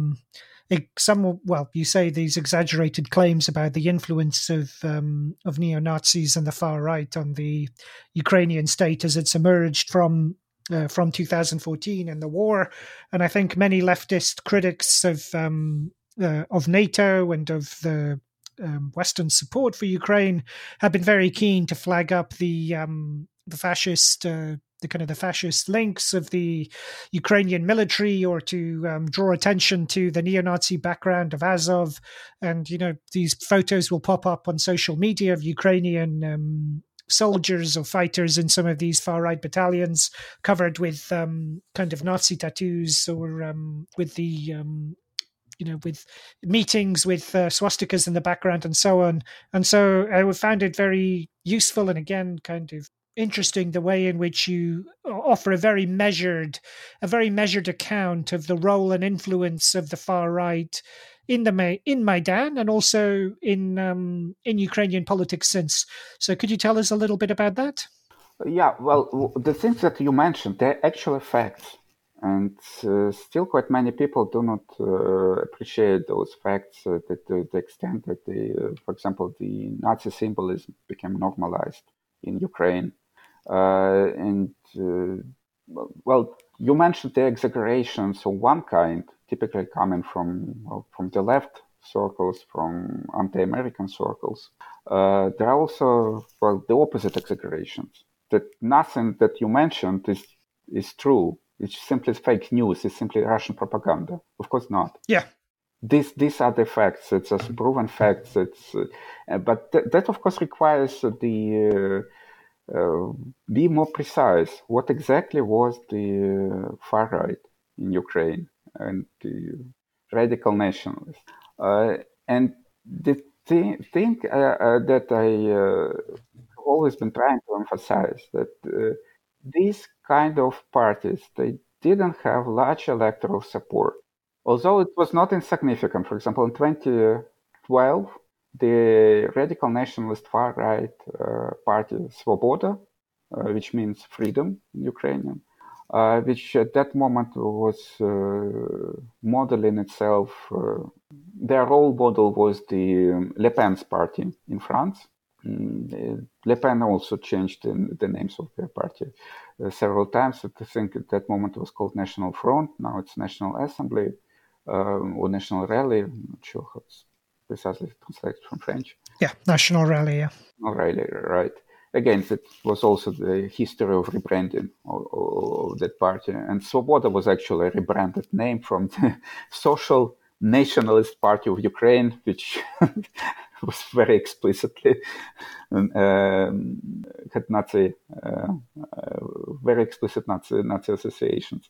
you say these exaggerated claims about the influence of neo-Nazis and the far right on the Ukrainian state as it's emerged from 2014 and the war. And I think many leftist critics of NATO and of the Western support for Ukraine have been very keen to flag up the fascist the fascist links of the Ukrainian military, or to draw attention to the neo-Nazi background of Azov. And, these photos will pop up on social media of Ukrainian soldiers or fighters in some of these far-right battalions covered with kind of Nazi tattoos, or with the with meetings with swastikas in the background and so on. And so I found it very useful, and again kind of interesting, the way in which you offer a very measured account of the role and influence of the far right in Maidan, and also in Ukrainian politics since. So could you tell us a little bit about that? Yeah, well, the things that you mentioned, they're actual facts. And still quite many people do not appreciate those facts to the extent that for example, the Nazi symbolism became normalized in Ukraine. You mentioned the exaggerations of one kind, typically coming from the left circles, from anti-American circles. There are also the opposite exaggerations. That nothing that you mentioned is is true. It's simply fake news. It's simply Russian propaganda. Of course not. Yeah. These are the facts. It's just proven facts. But that of course requires be more precise. What exactly was the far right in Ukraine and the radical nationalists? And the thing that I always been trying to emphasize that these kind of parties, they didn't have large electoral support. Although it was not insignificant. For example, in 2012, the radical nationalist far-right party Svoboda, which means freedom in Ukrainian, which at that moment was modeling itself. Their role model was the Le Pen's party in France. Le Pen also changed the names of their party several times. I think at that moment it was called National Front. Now it's National Assembly or National Rally. I'm not sure how it's precisely translated from French. Yeah, National Rally, yeah. Rally, right. Again, it was also the history of rebranding of that party. And Svoboda was actually a rebranded name from the Social Nationalist Party of Ukraine, which was very explicitly had Nazi, very explicit Nazi associations.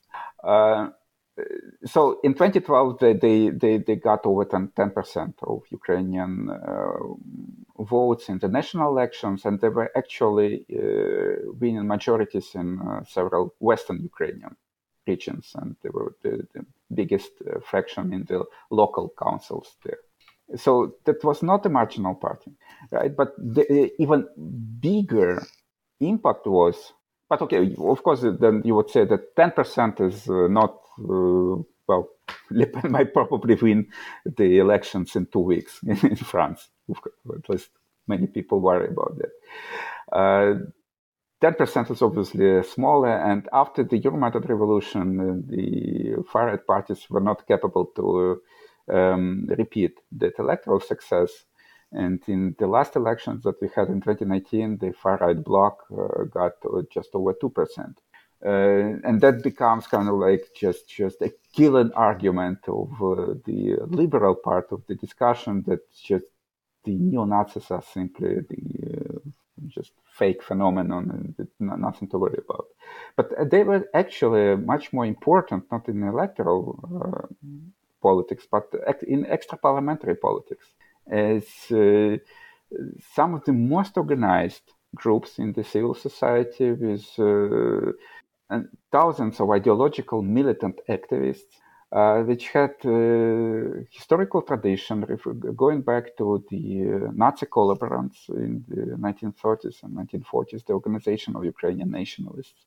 So in 2012, they got over 10% of Ukrainian votes in the national elections, and they were actually winning majorities in several Western Ukrainian regions, and they were the biggest fraction in the local councils there. So that was not a marginal party, right? But the even bigger impact was, but okay, of course, then you would say that 10% is not, well, Le Pen might probably win the elections in 2 weeks in France. At least many people worry about that. 10% is obviously smaller, and after the Euromaidan revolution, the far-right parties were not capable to repeat that electoral success. And in the last elections that we had in 2019, the far-right bloc got just over 2%. And that becomes kind of like just a killing argument of the liberal part of the discussion that just the neo-Nazis are simply the just fake phenomenon and nothing to worry about. But they were actually much more important, not in electoral politics, but in extra-parliamentary politics, as some of the most organized groups in the civil society with thousands of ideological militant activists, which had historical tradition going back to the Nazi collaborants in the 1930s and 1940s, the Organization of Ukrainian Nationalists,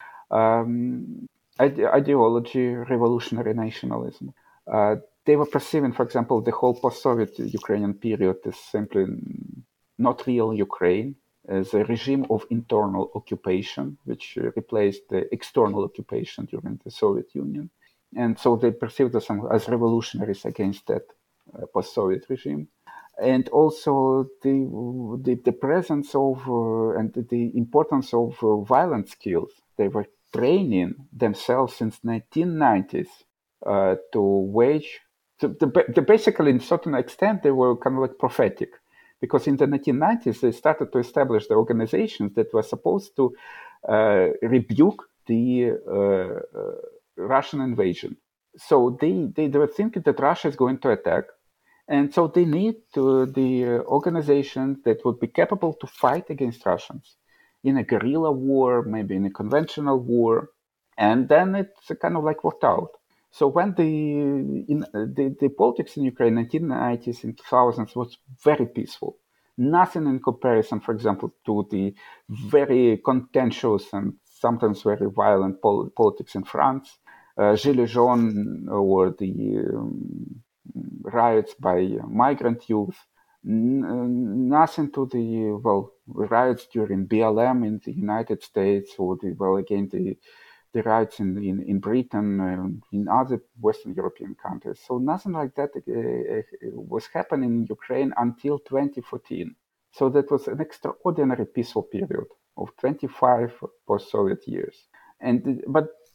ideology, revolutionary nationalism. They were perceiving, for example, the whole post-Soviet Ukrainian period as simply not real Ukraine, as a regime of internal occupation, which replaced the external occupation during the Soviet Union. And so they perceived us as revolutionaries against that post-Soviet regime. And also the presence of and the importance of violent skills. They were training themselves since 1990s to wage. Basically, in a certain extent, they were kind of like prophetic. Because in the 1990s, they started to establish the organizations that were supposed to rebuke the Russian invasion. So they were thinking that Russia is going to attack. And so they need the organizations that would be capable to fight against Russians in a guerrilla war, maybe in a conventional war. And then it's kind of like worked out. So when the politics in Ukraine in the 1990s and 2000s was very peaceful, nothing in comparison, for example, to the very contentious and sometimes very violent politics in France, Gilets jaunes or the riots by migrant youth, nothing to the riots during BLM in the United States or the riots in Britain, in other Western European countries. So nothing like that was happening in Ukraine until 2014. So that was an extraordinary peaceful period of 25 post-Soviet years. But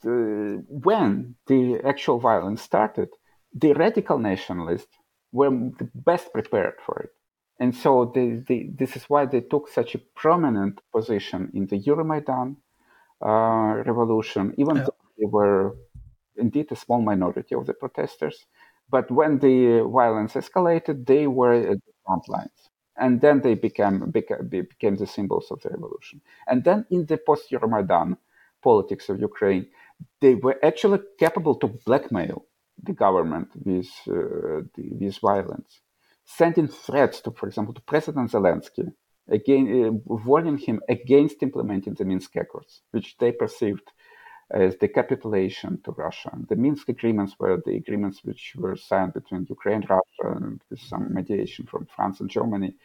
when the actual violence started, the radical nationalists were the best prepared for it. And so this is why they took such a prominent position in the Euromaidan revolution, even though they were indeed a small minority of the protesters. But when the violence escalated, they were at the front lines. And then they became the symbols of the revolution. And then in the post-Euromaidan politics of Ukraine, they were actually capable to blackmail the government with violence, sending threats to, for example, to President Zelensky, again warning him against implementing the Minsk Accords, which they perceived as the capitulation to Russia. The Minsk agreements were the agreements which were signed between Ukraine and Russia, and with some mediation from France and Germany,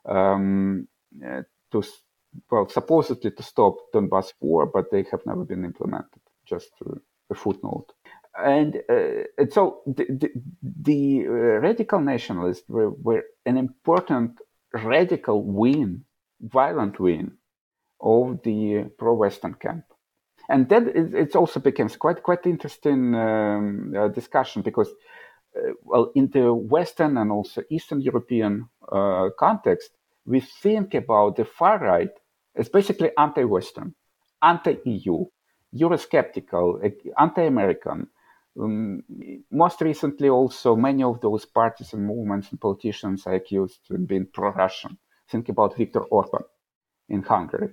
supposedly to stop Donbass war, but they have never been implemented. Just a footnote. And so the radical nationalists were an important radical win, violent win of the pro-Western camp. And then it also becomes quite interesting discussion because, in the Western and also Eastern European context, we think about the far right as basically anti-Western, anti-EU, Eurosceptical, anti-American. Most recently, also, many of those parties and movements and politicians are accused of being pro-Russian. Think about Viktor Orban in Hungary.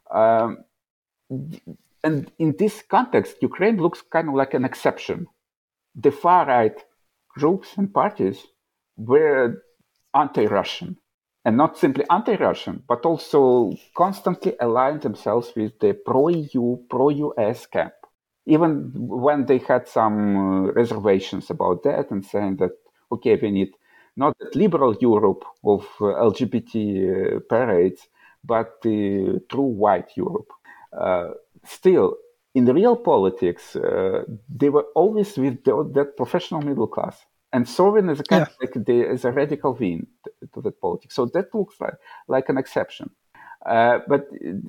And in this context, Ukraine looks kind of like an exception. The far-right groups and parties were anti-Russian. And not simply anti-Russian, but also constantly aligned themselves with the pro-EU, pro-US camp. Even when they had some reservations about that and saying that, okay, we need not that liberal Europe of LGBT parades, but the true white Europe. Still, in the real politics, they were always with that professional middle class. And Sorin is a kind of is a radical wing to that politics. So that looks like an exception. But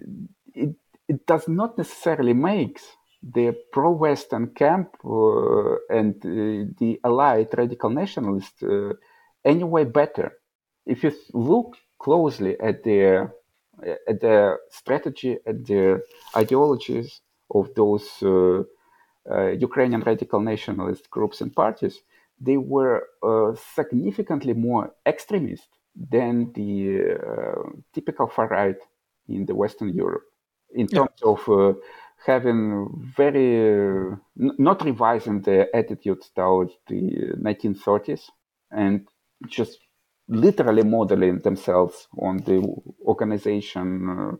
it does not necessarily make the pro-Western camp and the allied radical nationalists any way better. If you look closely at their strategy, at their ideologies of those Ukrainian radical nationalist groups and parties, they were significantly more extremist than the typical far right in the Western Europe, in terms of having very not revising their attitudes towards the 1930s and just literally modeling themselves on the organization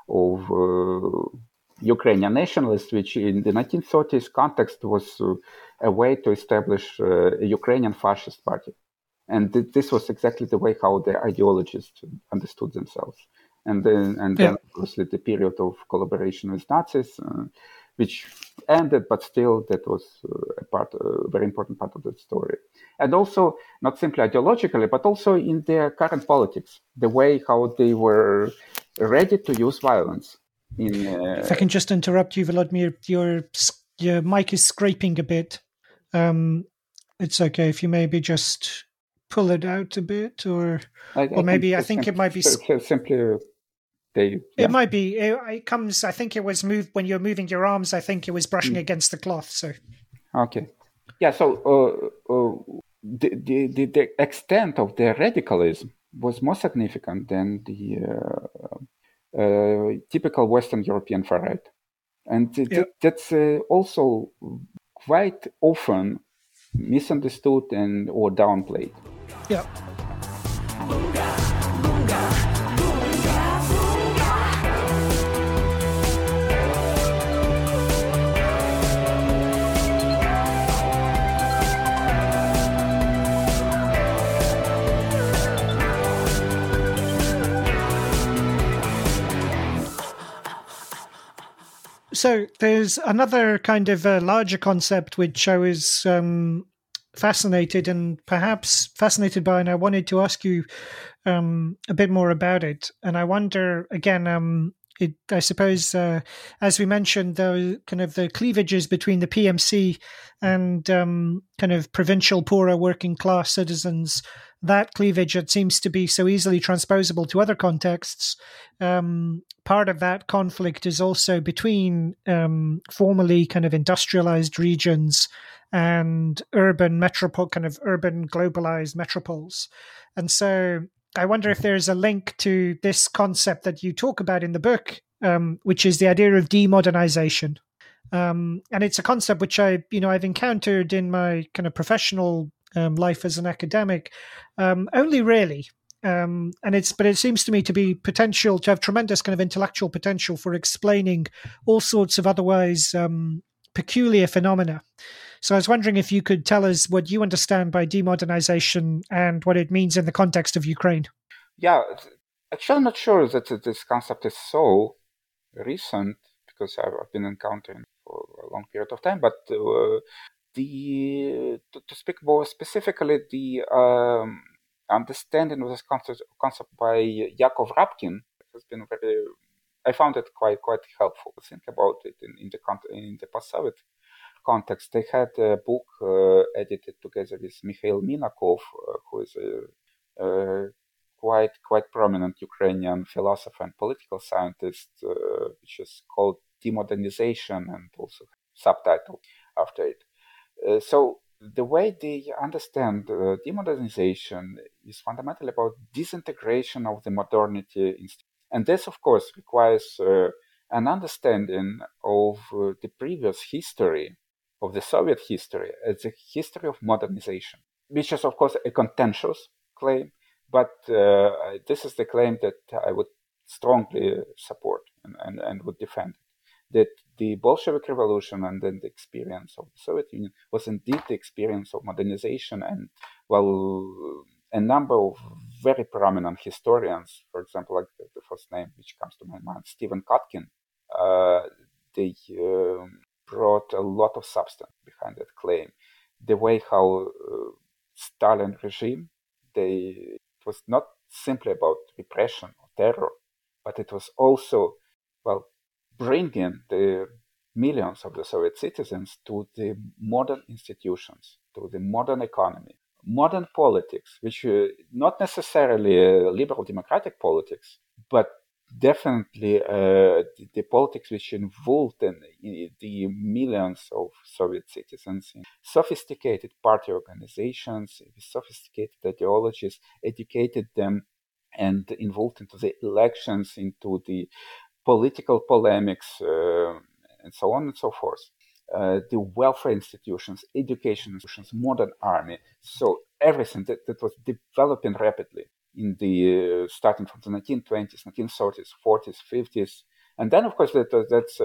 of Ukrainian nationalists, which in the 1930s context was a way to establish a Ukrainian fascist party. And this was exactly the way how the ideologists understood themselves. And then obviously the period of collaboration with Nazis, which ended, but still that was a very important part of the story. And also, not simply ideologically, but also in their current politics, the way how they were ready to use violence. If I can just interrupt you, Volodymyr, your mic is scraping a bit. It's okay if you maybe just pull it out a bit, or maybe I think it might be simply. It might be. It comes. I think it was moved when you're moving your arms. I think it was brushing against the cloth. So. Okay. Yeah. So the extent of their radicalism was more significant than the typical Western European far right, and that's also quite often misunderstood or downplayed. Yeah. So there's another kind of larger concept which I was fascinated by, and I wanted to ask you a bit more about it. And I wonder, again, I suppose, as we mentioned, though, kind of the cleavages between the PMC and kind of provincial, poorer, working class citizens, that cleavage that seems to be so easily transposable to other contexts. Part of that conflict is also between formerly kind of industrialized regions and urban globalized metropoles. And so I wonder if there's a link to this concept that you talk about in the book, which is the idea of demodernization. And it's a concept which I've encountered in my kind of professional life as an academic, only really. But it seems to me to be potential to have tremendous kind of intellectual potential for explaining all sorts of otherwise peculiar phenomena. So I was wondering if you could tell us what you understand by demodernization and what it means in the context of Ukraine. Yeah, actually, I'm not sure that this concept is so recent because I've been encountering for a long period of time. But to speak more specifically, the understanding of this concept by Yakov Rabkin has been I found it quite helpful to think about it in the post-Soviet context. They had a book edited together with Mikhail Minakov, who is a quite prominent Ukrainian philosopher and political scientist, which is called Demodernization, and also subtitle after it. So the way they understand demodernization is fundamentally about disintegration of the modernity, and this, of course, requires an understanding of the previous history of the Soviet history as a history of modernization, which is, of course, a contentious claim, but this is the claim that I would strongly support and would defend. That the Bolshevik Revolution and then the experience of the Soviet Union was indeed the experience of modernization, and a number of very prominent historians, for example, like the first name which comes to my mind, Stephen Kotkin, they brought a lot of substance behind that claim. The way how Stalin regime, it was not simply about repression or terror, but it was also, bringing the millions of the Soviet citizens to the modern institutions, to the modern economy, modern politics, which not necessarily liberal democratic politics, but definitely the politics which involved the millions of Soviet citizens in sophisticated party organizations, sophisticated ideologies, educated them and involved into the elections, into the political polemics, and so on and so forth. The welfare institutions, education institutions, modern army. So everything that was developing rapidly in the starting from the 1920s, 1930s, 40s, 50s, and then of course that's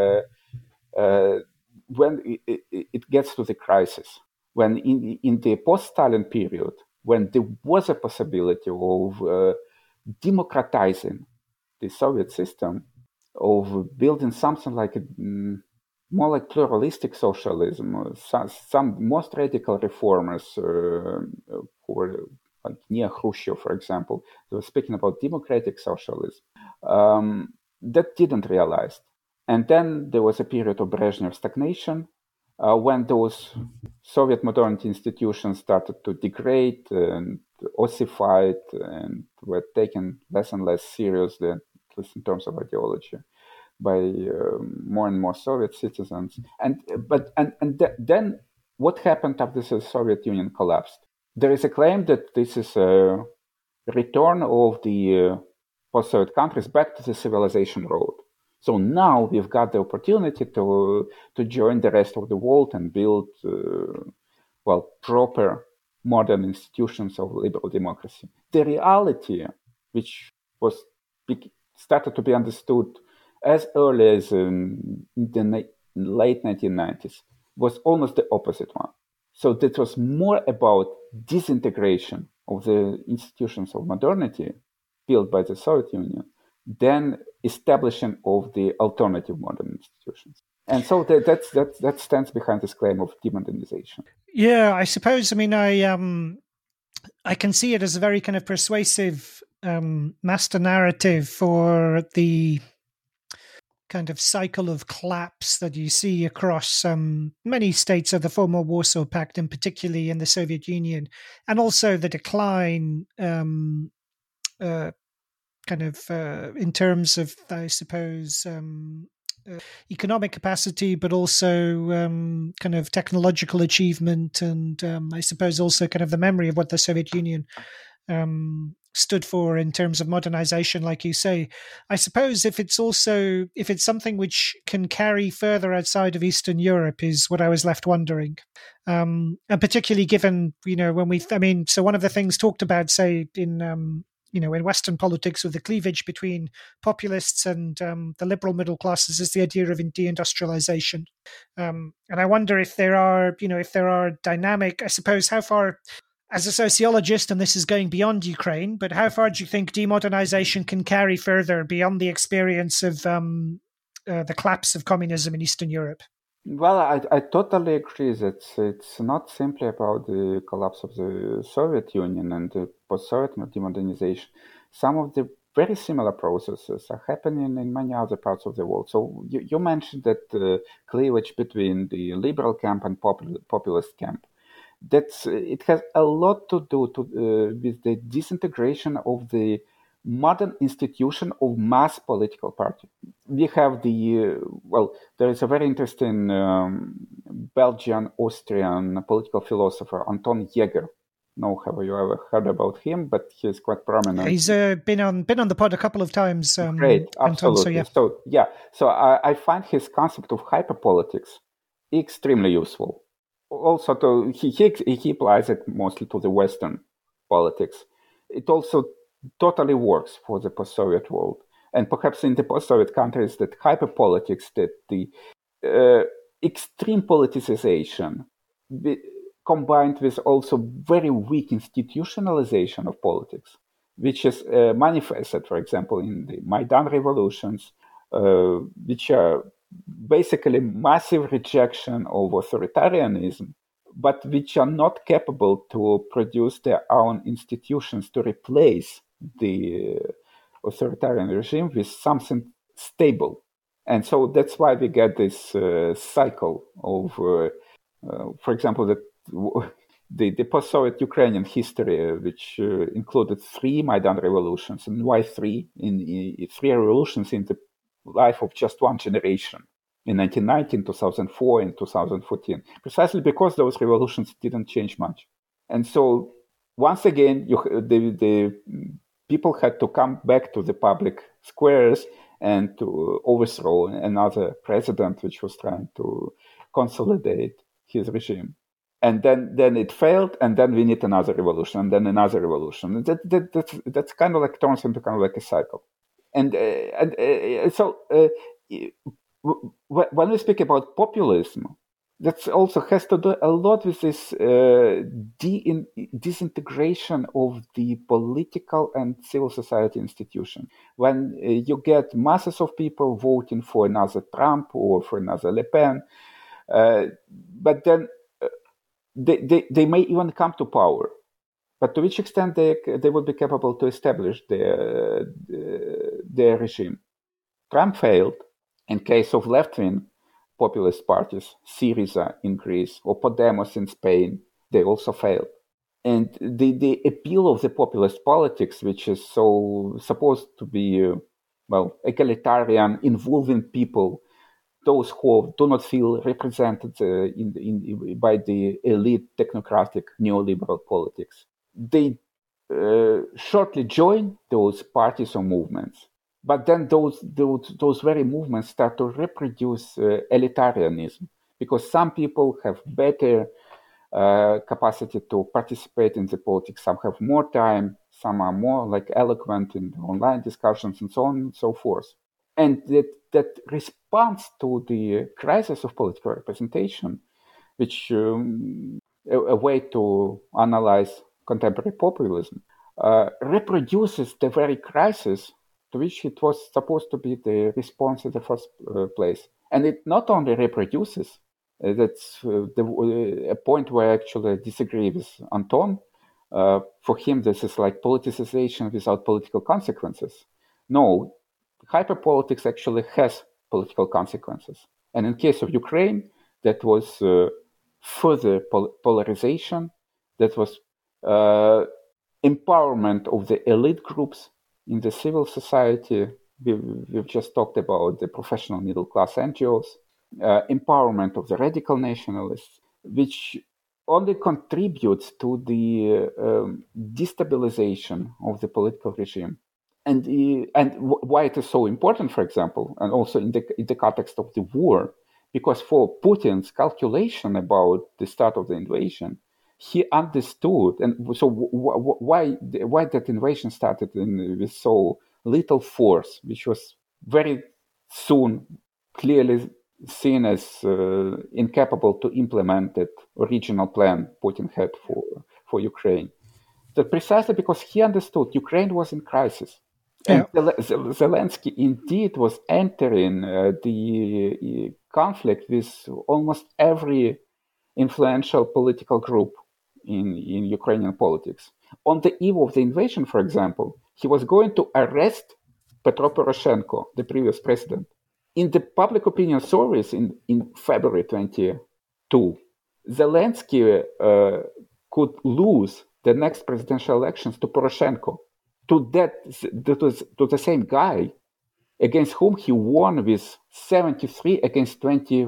when it gets to the crisis, when in the post-Stalin period, when there was a possibility of democratizing the Soviet system, of building something like more like pluralistic socialism. Some most radical reformers who were like near Khrushchev, for example, they were speaking about democratic socialism. That didn't realize. And then there was a period of Brezhnev stagnation, when those Soviet modernity institutions started to degrade and ossified and were taken less and less seriously, at least in terms of ideology, by more and more Soviet citizens. Then what happened after the Soviet Union collapsed? There is a claim that this is a return of the post-Soviet countries back to the civilization road. So now we've got the opportunity to join the rest of the world and build, proper modern institutions of liberal democracy. The reality, which was started to be understood as early as in the late 1990s, was almost the opposite one. So that was more about disintegration of the institutions of modernity built by the Soviet Union than establishing of the alternative modern institutions. And so that stands behind this claim of demodernization. Yeah, I suppose. I mean, I can see it as a very kind of persuasive master narrative for the kind of cycle of collapse that you see across many states of the former Warsaw Pact, and particularly in the Soviet Union, and also the decline in terms of, I suppose, economic capacity, but also kind of technological achievement, and I suppose also kind of the memory of what the Soviet Union stood for in terms of modernization, like you say. I suppose if it's something which can carry further outside of Eastern Europe is what I was left wondering. And particularly given, so one of the things talked about, say, in Western politics with the cleavage between populists and the liberal middle classes is the idea of deindustrialization. And I wonder if there are dynamic, I suppose, how far, as a sociologist, and this is going beyond Ukraine, but how far do you think demodernization can carry further beyond the experience of the collapse of communism in Eastern Europe? Well, I totally agree that it's not simply about the collapse of the Soviet Union and the post-Soviet demodernization. Some of the very similar processes are happening in many other parts of the world. So you mentioned that cleavage between the liberal camp and populist camp. It has a lot to do with the disintegration of the modern institution of mass political party. We have there is a very interesting Belgian-Austrian political philosopher, Anton Jäger. No, have you ever heard about him? But he's quite prominent. He's been on the pod a couple of times. Great, absolutely. Anton, So I find his concept of hyperpolitics extremely useful. Also, he applies it mostly to the Western politics. It also totally works for the post-Soviet world, and perhaps in the post-Soviet countries, that hyperpolitics, that the extreme politicization, combined with also very weak institutionalization of politics, which is manifested, for example, in the Maidan revolutions, which are basically massive rejection of authoritarianism, but which are not capable to produce their own institutions to replace the authoritarian regime with something stable. And so that's why we get this cycle of, for example, the post-Soviet Ukrainian history, which included 3 Maidan revolutions. And why 3? In 3 revolutions in the life of just one generation, in 1919, 2004, and 2014, precisely because those revolutions didn't change much. And so once again, the people had to come back to the public squares and to overthrow another president which was trying to consolidate his regime. And then it failed, and then we need another revolution, and then another revolution. That's kind of like turns into kind of like a cycle. And so when we speak about populism, that also has to do a lot with this disintegration of the political and civil society institution. When you get masses of people voting for another Trump or for another Le Pen, but then they may even come to power. But to which extent they would be capable to establish their regime? Trump failed. In case of left-wing populist parties, Syriza in Greece or Podemos in Spain, they also failed. And the appeal of the populist politics, which is so supposed to be, egalitarian, involving people, those who do not feel represented by the elite technocratic neoliberal politics, they shortly join those parties or movements. But then those very movements start to reproduce elitarianism, because some people have better capacity to participate in the politics, some have more time, some are more eloquent in online discussions, and so on and so forth. And that response to the crisis of political representation, which a way to analyze contemporary populism, reproduces the very crisis to which it was supposed to be the response in the first place. And it not only reproduces, that's a point where I actually disagree with Anton. For him, this is like politicization without political consequences. No, hyperpolitics actually has political consequences. And in case of Ukraine, that was further polarization, that was empowerment of the elite groups in the civil society. We've just talked about the professional middle class NGOs, empowerment of the radical nationalists, which only contributes to the destabilization of the political regime. And why it is so important, for example, and also in the context of the war, because for Putin's calculation about the start of the invasion, he understood, and so why that invasion started with so little force, which was very soon clearly seen as incapable to implement that original plan Putin had for Ukraine. That precisely because he understood Ukraine was in crisis. And Zelensky indeed was entering the conflict with almost every influential political group in Ukrainian politics. On the eve of the invasion, for example, he was going to arrest Petro Poroshenko, the previous president. In the public opinion surveys in February 22, Zelensky could lose the next presidential elections to Poroshenko, to the same guy against whom he won with 73 against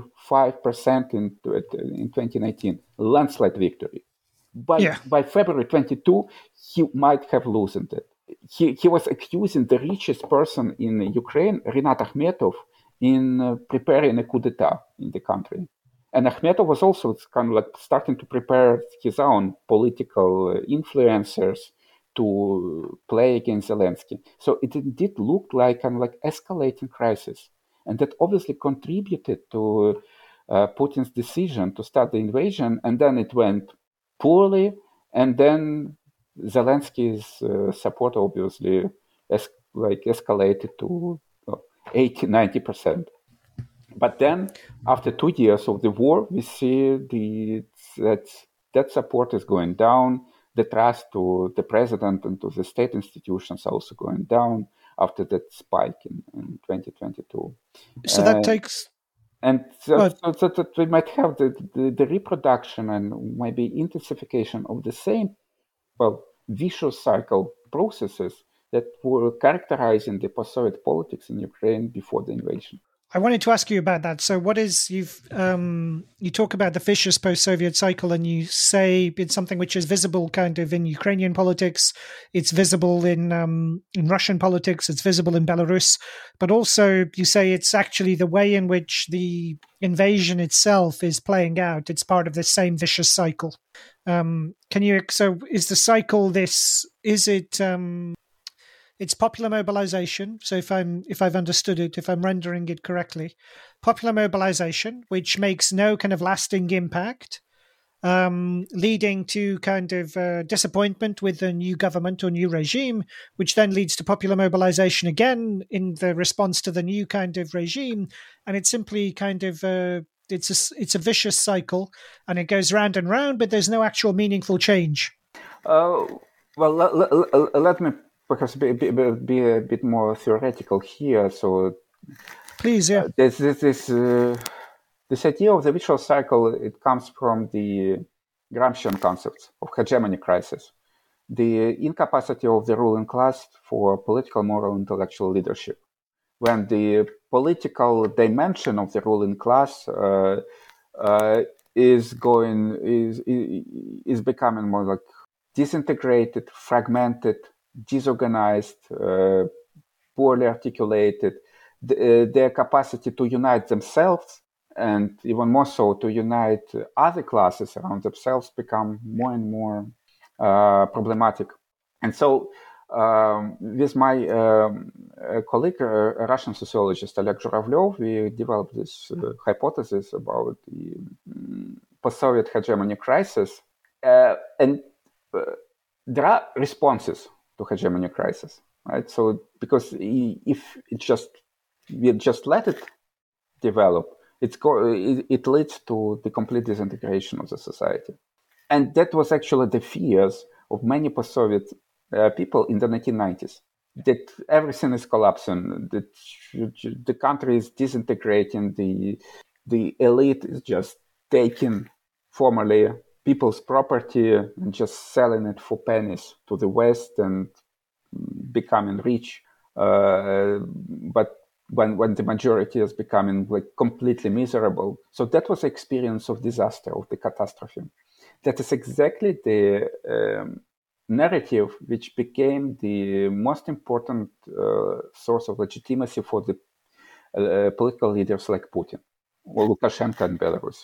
25% in 2019, landslide victory. By February 22, he might have lost it. He was accusing the richest person in Ukraine, Rinat Akhmetov, in preparing a coup d'etat in the country. And Akhmetov was also kind of like starting to prepare his own political influencers to play against Zelensky. So it indeed looked like kind of like escalating crisis. And that obviously contributed to Putin's decision to start the invasion. And then it went poorly. And then Zelensky's support obviously escalated to 80-90%. But then, after 2 years of the war, we see that support is going down. The trust to the president and to the state institutions also going down after that spike in 2022. So that takes... And so that we might have the reproduction and maybe intensification of the same vicious cycle processes that were characterizing the post-Soviet politics in Ukraine before the invasion. I wanted to ask you about that. So what is, you talk about the vicious post-Soviet cycle, and you say it's something which is visible kind of in Ukrainian politics, it's visible in Russian politics, it's visible in Belarus, but also you say it's actually the way in which the invasion itself is playing out. It's part of the same vicious cycle. So is the cycle it's popular mobilization. So if I've understood it, if I'm rendering it correctly, popular mobilization, which makes no kind of lasting impact, leading to kind of disappointment with the new government or new regime, which then leads to popular mobilization again in the response to the new kind of regime. And it's simply kind of, it's a vicious cycle, and it goes round and round, but there's no actual meaningful change. Let me perhaps be a bit more theoretical here. So, please, yeah. This idea of the vicious cycle, it comes from the Gramscian concepts of hegemony crisis, the incapacity of the ruling class for political, moral, intellectual leadership. When the political dimension of the ruling class is becoming more like disintegrated, fragmented, disorganized, poorly articulated, their capacity to unite themselves and even more so to unite other classes around themselves become more and more problematic. And so with my colleague, a Russian sociologist, Oleg Zhuravlev, we developed this hypothesis about the post-Soviet hegemony crisis. And there are responses to hegemony crisis, right? So because if we just let it develop, it leads to the complete disintegration of the society. And that was actually the fears of many post-Soviet people in the 1990s. that everything is collapsing, that the country is disintegrating, the elite is just taking formerly people's property and just selling it for pennies to the West and becoming rich. But when the majority is becoming like completely miserable. So that was the experience of disaster, of the catastrophe. That is exactly the narrative which became the most important source of legitimacy for the political leaders like Putin or Lukashenko in Belarus.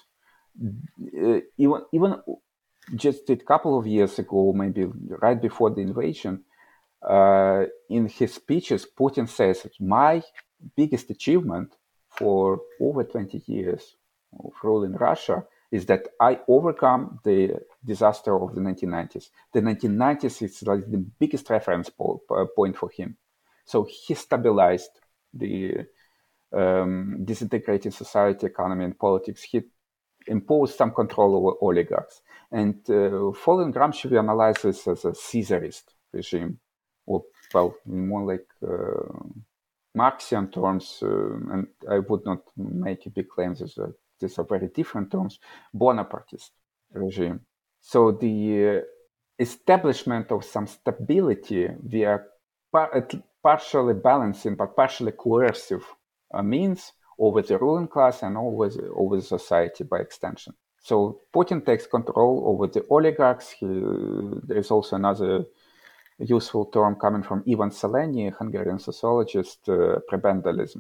Even just a couple of years ago, maybe right before the invasion, in his speeches, Putin says that my biggest achievement for over 20 years of ruling Russia is that I overcome the disaster of the 1990s. The 1990s is like the biggest reference point for him. So he stabilized the disintegrating society, economy, and politics. He imposed some control over oligarchs. And following Gramsci, we analyze this as a Caesarist regime, or, well, more like Marxian terms, and I would not make big claims that these are very different terms, Bonapartist regime. So the establishment of some stability via partially balancing but partially coercive means over the ruling class and over the society by extension. So Putin takes control over the oligarchs. There is also another useful term coming from Ivan Seleny, a Hungarian sociologist, prebendalism.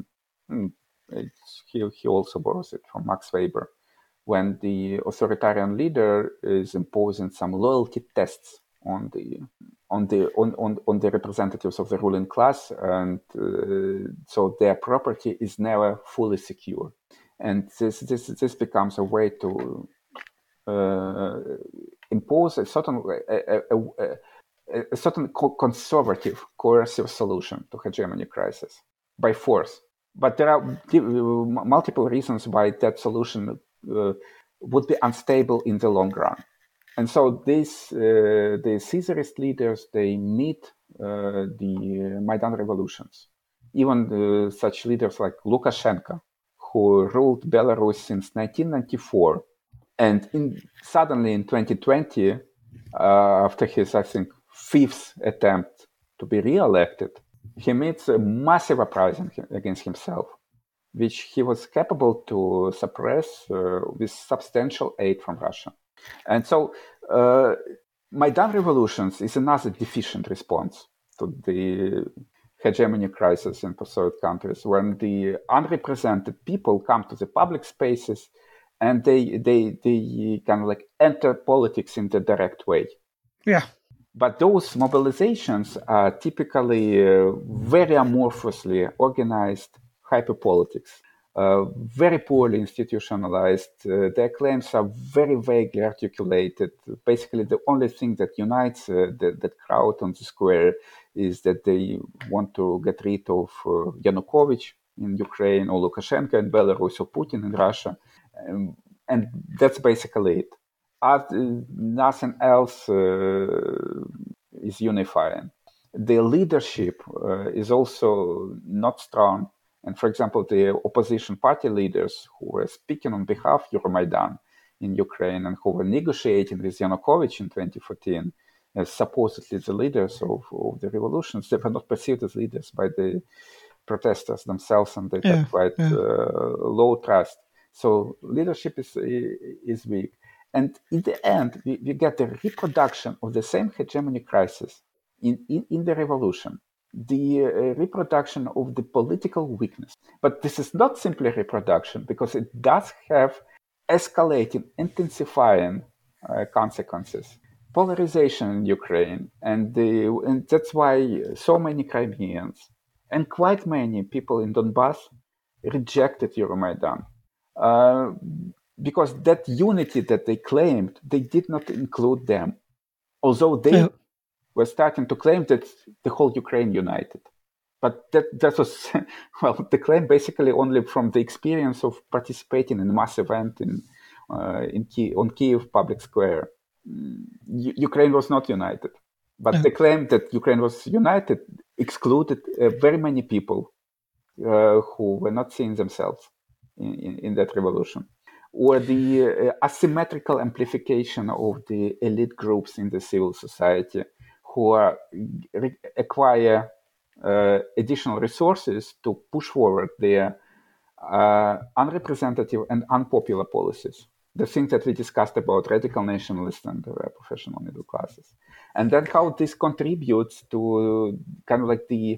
He also borrows it from Max Weber. When the authoritarian leader is imposing some loyalty tests on the representatives of the ruling class, and so their property is never fully secure, and this becomes a way to impose a certain conservative, coercive solution to hegemony crisis by force. But there are multiple reasons why that solution would be unstable in the long run. And so the Caesarist leaders, they meet the Maidan revolutions. Even such leaders like Lukashenko, who ruled Belarus since 1994. And suddenly in 2020, after his, I think, fifth attempt to be re-elected, he meets a massive uprising against himself, which he was capable to suppress with substantial aid from Russia. And so Maidan revolutions is another deficient response to the hegemony crisis in post-Soviet countries, when the unrepresented people come to the public spaces and they kind of like enter politics in the direct way. Yeah. But those mobilizations are typically very amorphously organized hyperpolitics, very poorly institutionalized. Their claims are very vaguely articulated. Basically, the only thing that unites that crowd on the square is that they want to get rid of Yanukovych in Ukraine, or Lukashenko in Belarus, or Putin in Russia. And that's basically it. Nothing else is unifying. The leadership is also not strong. And for example, the opposition party leaders who were speaking on behalf of Euromaidan in Ukraine and who were negotiating with Yanukovych in 2014, as supposedly the leaders of the revolutions, they were not perceived as leaders by the protesters themselves, and they had quite low trust. So leadership is weak. And in the end, we get the reproduction of the same hegemony crisis in the revolution, the reproduction of the political weakness. But this is not simply reproduction, because it does have escalating, intensifying consequences. Polarization in Ukraine, and that's why so many Crimeans and quite many people in Donbass rejected Euromaidan. Because that unity that they claimed, they did not include them. Although they were starting to claim that the whole Ukraine united. But that was, well, the claim basically only from the experience of participating in a mass event on Kiev public square. Ukraine was not united. But the claim that Ukraine was united excluded very many people who were not seeing themselves in that revolution, or the asymmetrical amplification of the elite groups in the civil society who acquire additional resources to push forward their unrepresentative and unpopular policies. The things that we discussed about radical nationalists and professional middle classes. And then how this contributes to kind of like the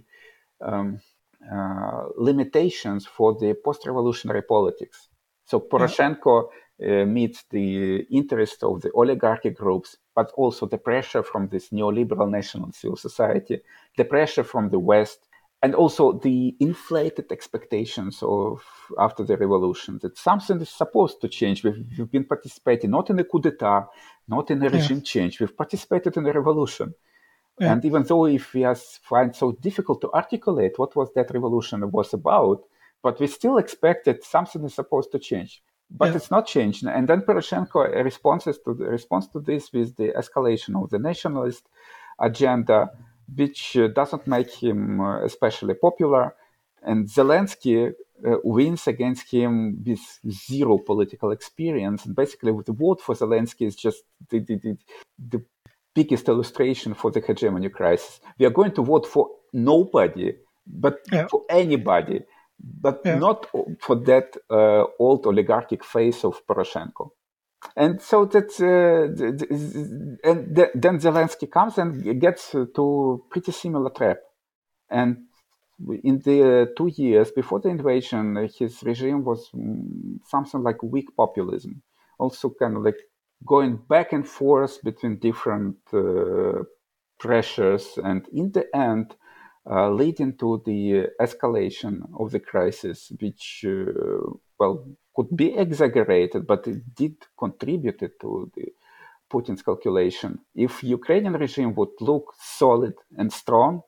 limitations for the post-revolutionary politics. So Poroshenko meets the interest of the oligarchy groups, but also the pressure from this neoliberal national civil society, the pressure from the West, and also the inflated expectations of after the revolution that something is supposed to change. We've been participating not in a coup d'etat, not in a regime change. We've participated in a revolution. Yeah. And even though if we find so difficult to articulate what was that revolution was about, but we still expected something is supposed to change. But it's not changed. And then Poroshenko responds to this with the escalation of the nationalist agenda, which doesn't make him especially popular. And Zelensky wins against him with zero political experience. And basically, the vote for Zelensky is just the biggest illustration for the hegemony crisis. We are going to vote for nobody, but for anybody, but not for that old oligarchic face of Poroshenko. And so that's and then Zelensky comes and gets to pretty similar trap. And in the 2 years before the invasion, his regime was something like weak populism, also kind of like going back and forth between different pressures, and in the end, leading to the escalation of the crisis, which, could be exaggerated, but it did contribute to the Putin's calculation. If Ukrainian regime would look solid and strong,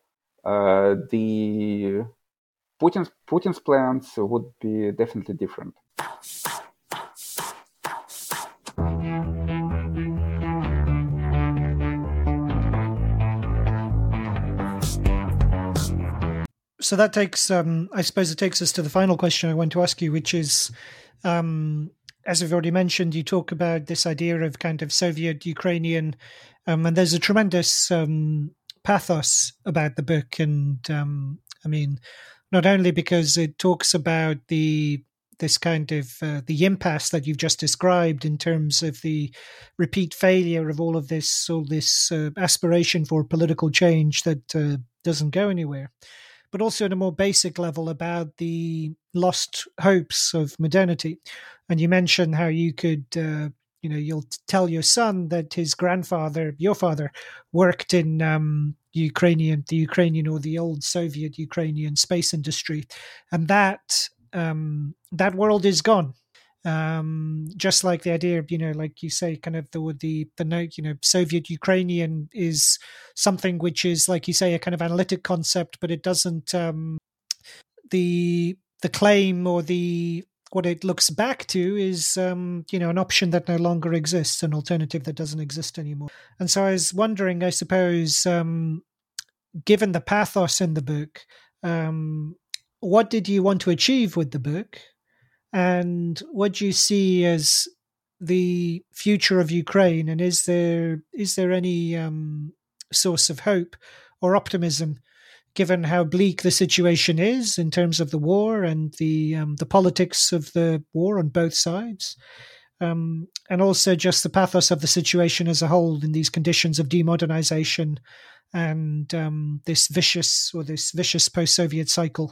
the Putin's plans would be definitely different. So that takes, I suppose it takes us to the final question I want to ask you, which is, as we've already mentioned, you talk about this idea of kind of Soviet Ukrainian, and there's a tremendous pathos about the book. And I mean, not only because it talks about this kind of the impasse that you've just described in terms of the repeat failure of all this aspiration for political change that doesn't go anywhere, but also at a more basic level about the lost hopes of modernity. And you mentioned how you could, you'll tell your son that his grandfather, your father, worked in the Ukrainian or the old Soviet Ukrainian space industry, and that world is gone. Just like the idea of, like you say, kind of the Soviet Ukrainian is something which is, like you say, a kind of analytic concept, but it doesn't the claim or what it looks back to is an option that no longer exists, an alternative that doesn't exist anymore. And so I was wondering, I suppose, given the pathos in the book, what did you want to achieve with the book? And what do you see as the future of Ukraine? And is there any source of hope or optimism, given how bleak the situation is in terms of the war and the politics of the war on both sides, and also just the pathos of the situation as a whole in these conditions of demodernization and this vicious post-Soviet cycle?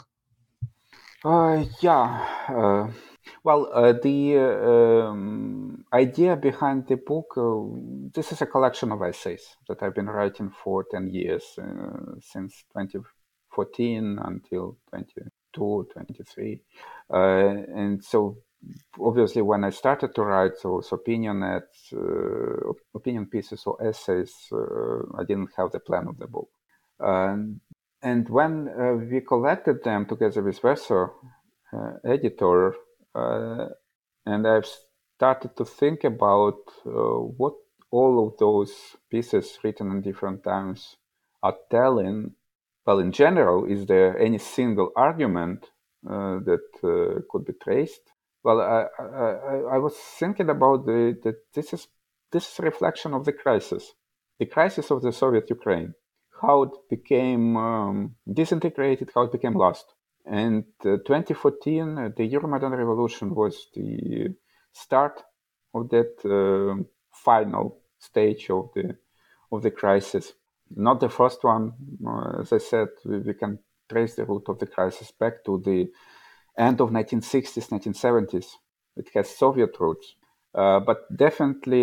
The idea behind the book, this is a collection of essays that I've been writing for 10 years, since 2014 until 22, 23. And so obviously when I started to write those opinion pieces or essays, I didn't have the plan of the book. And when we collected them together with Verso, editor, and I've started to think about what all of those pieces written in different times are telling, well, in general, is there any single argument that could be traced? Well, I was thinking about that this is a reflection of the crisis of the Soviet Ukraine, how it became disintegrated, how it became lost. And 2014, the Euromaidan revolution was the start of that final stage of the crisis. Not the first one. As I said, we can trace the root of the crisis back to the end of 1960s, 1970s. It has Soviet roots, but definitely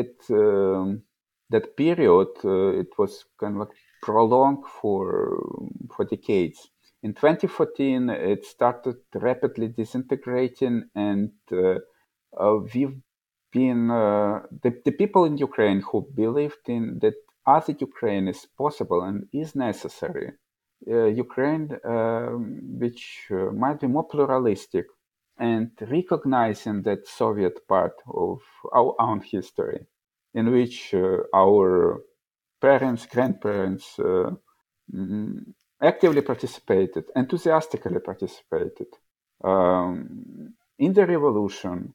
that period it was kind of like prolonged for decades. In 2014, it started rapidly disintegrating, and we've been the people in Ukraine who believed in that other Ukraine is possible and is necessary. Ukraine, which might be more pluralistic, and recognizing that Soviet part of our own history, in which our parents, grandparents actively participated, enthusiastically participated in the revolution,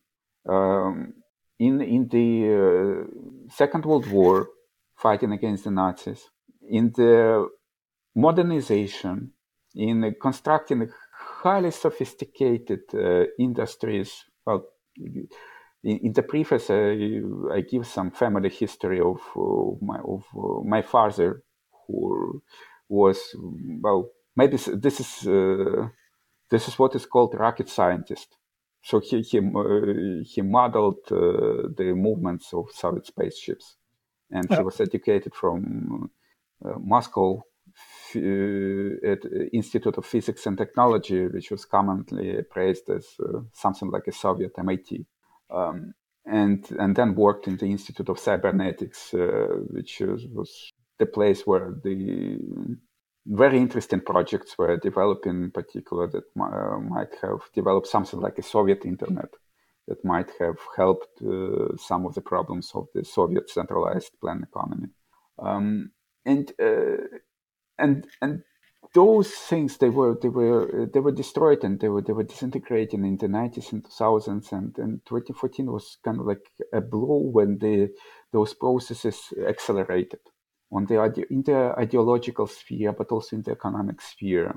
in the Second World War, fighting against the Nazis, in the modernization, in constructing highly sophisticated industries. Well, in the preface, I give some family history of my father, who was, well, maybe this is what is called rocket scientist. So he modeled the movements of Soviet spaceships, and he was educated from Moscow at Institute of Physics and Technology, which was commonly praised as something like a Soviet MIT, and then worked in the Institute of Cybernetics, which was the place where the very interesting projects were developed, in particular that might have developed something like a Soviet internet that might have helped some of the problems of the Soviet centralized planned economy. And those things they were destroyed, and they were disintegrating in the 90s and 2000s, and 2014 was kind of like a blow when those processes accelerated in the ideological sphere, but also in the economic sphere.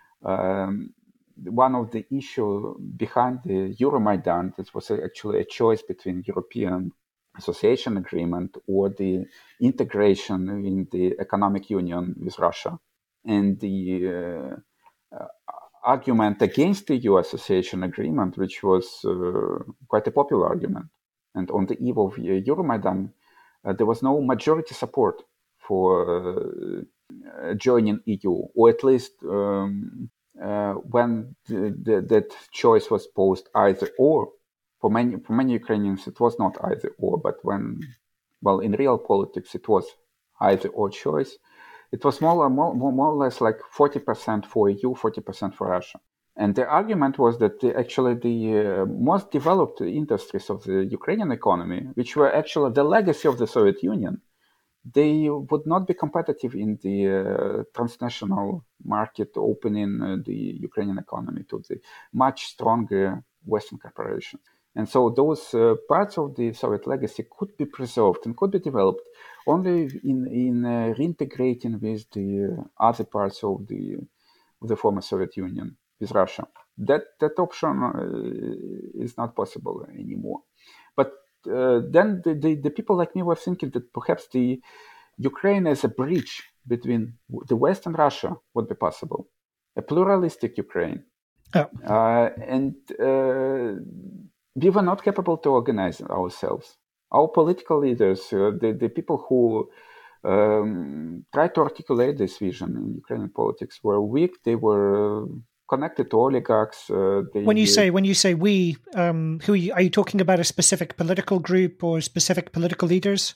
One of the issues behind the Euromaidan, this was actually a choice between European Association Agreement or the integration in the economic union with Russia. And the argument against the EU Association Agreement, which was quite a popular argument. And on the eve of Euromaidan, there was no majority support for joining EU, or at least when that choice was posed either or. For many Ukrainians, it was not either or, but in real politics, it was either or choice. It was more or less like 40% for EU, 40% for Russia. And the argument was that the most developed industries of the Ukrainian economy, which were actually the legacy of the Soviet Union, they would not be competitive in the transnational market, opening the Ukrainian economy to the much stronger Western corporations. And so those parts of the Soviet legacy could be preserved and could be developed only in reintegrating with the other parts of the former Soviet Union, with Russia. That option is not possible anymore. But then the people like me were thinking that perhaps the Ukraine as a bridge between the West and Russia would be possible, a pluralistic Ukraine. And we were not capable to organize ourselves. Our political leaders, the people who tried to articulate this vision in Ukrainian politics, were weak. They were connected to oligarchs. When you say we, who are you talking about? A specific political group or specific political leaders?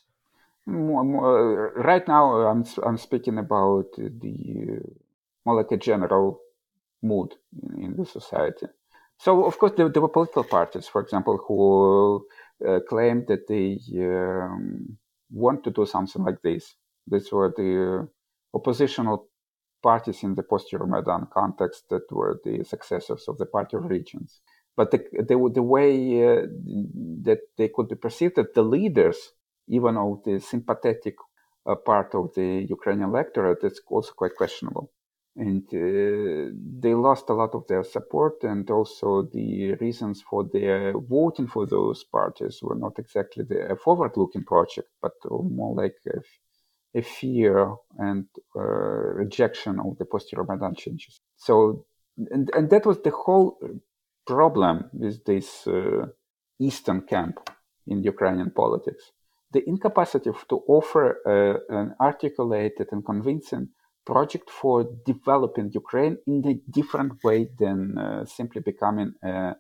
Right now, I'm speaking about the more like a general mood in the society. So, of course, there were political parties, for example, who claimed that they want to do something like this. These were the oppositional parties in the post-Euromaidan context that were the successors of the Party of Regions. But the way that they could be perceived, that the leaders, even of the sympathetic part of the Ukrainian electorate, is also quite questionable. And they lost a lot of their support, and also the reasons for their voting for those parties were not exactly a forward-looking project, but more like a fear and rejection of the post-Euromaidan changes. So, and that was the whole problem with this Eastern camp in Ukrainian politics. The incapacity to offer an articulated and convincing project for developing Ukraine in a different way than simply becoming a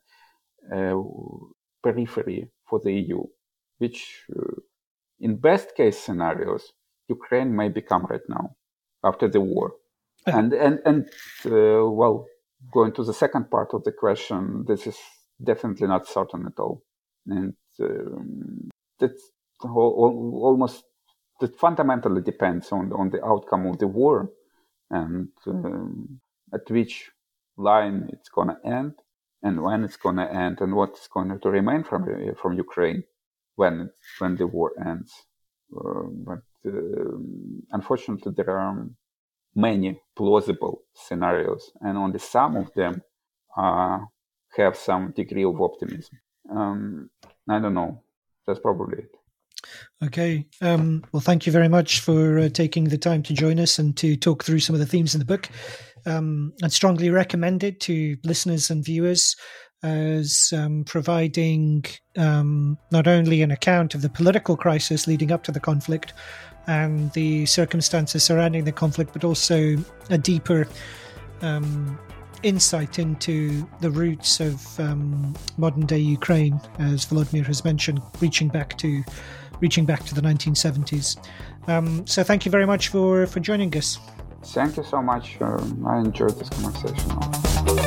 periphery for the EU, which in best case scenarios, Ukraine may become right now after the war. And well, going to the second part of the question, this is definitely not certain at all. And that's almost, that fundamentally depends on the outcome of the war and at which line it's going to end and when it's going to end and what's going to remain from Ukraine when the war ends. But unfortunately, there are many plausible scenarios, and only some of them have some degree of optimism. I don't know. That's probably it. Okay. Well, thank you very much for taking the time to join us and to talk through some of the themes in the book. I'd strongly recommend it to listeners and viewers as providing not only an account of the political crisis leading up to the conflict and the circumstances surrounding the conflict, but also a deeper insight into the roots of modern-day Ukraine, as Volodymyr has mentioned, reaching back to the 1970s. So thank you very much for joining us. Thank you so much. I enjoyed this conversation.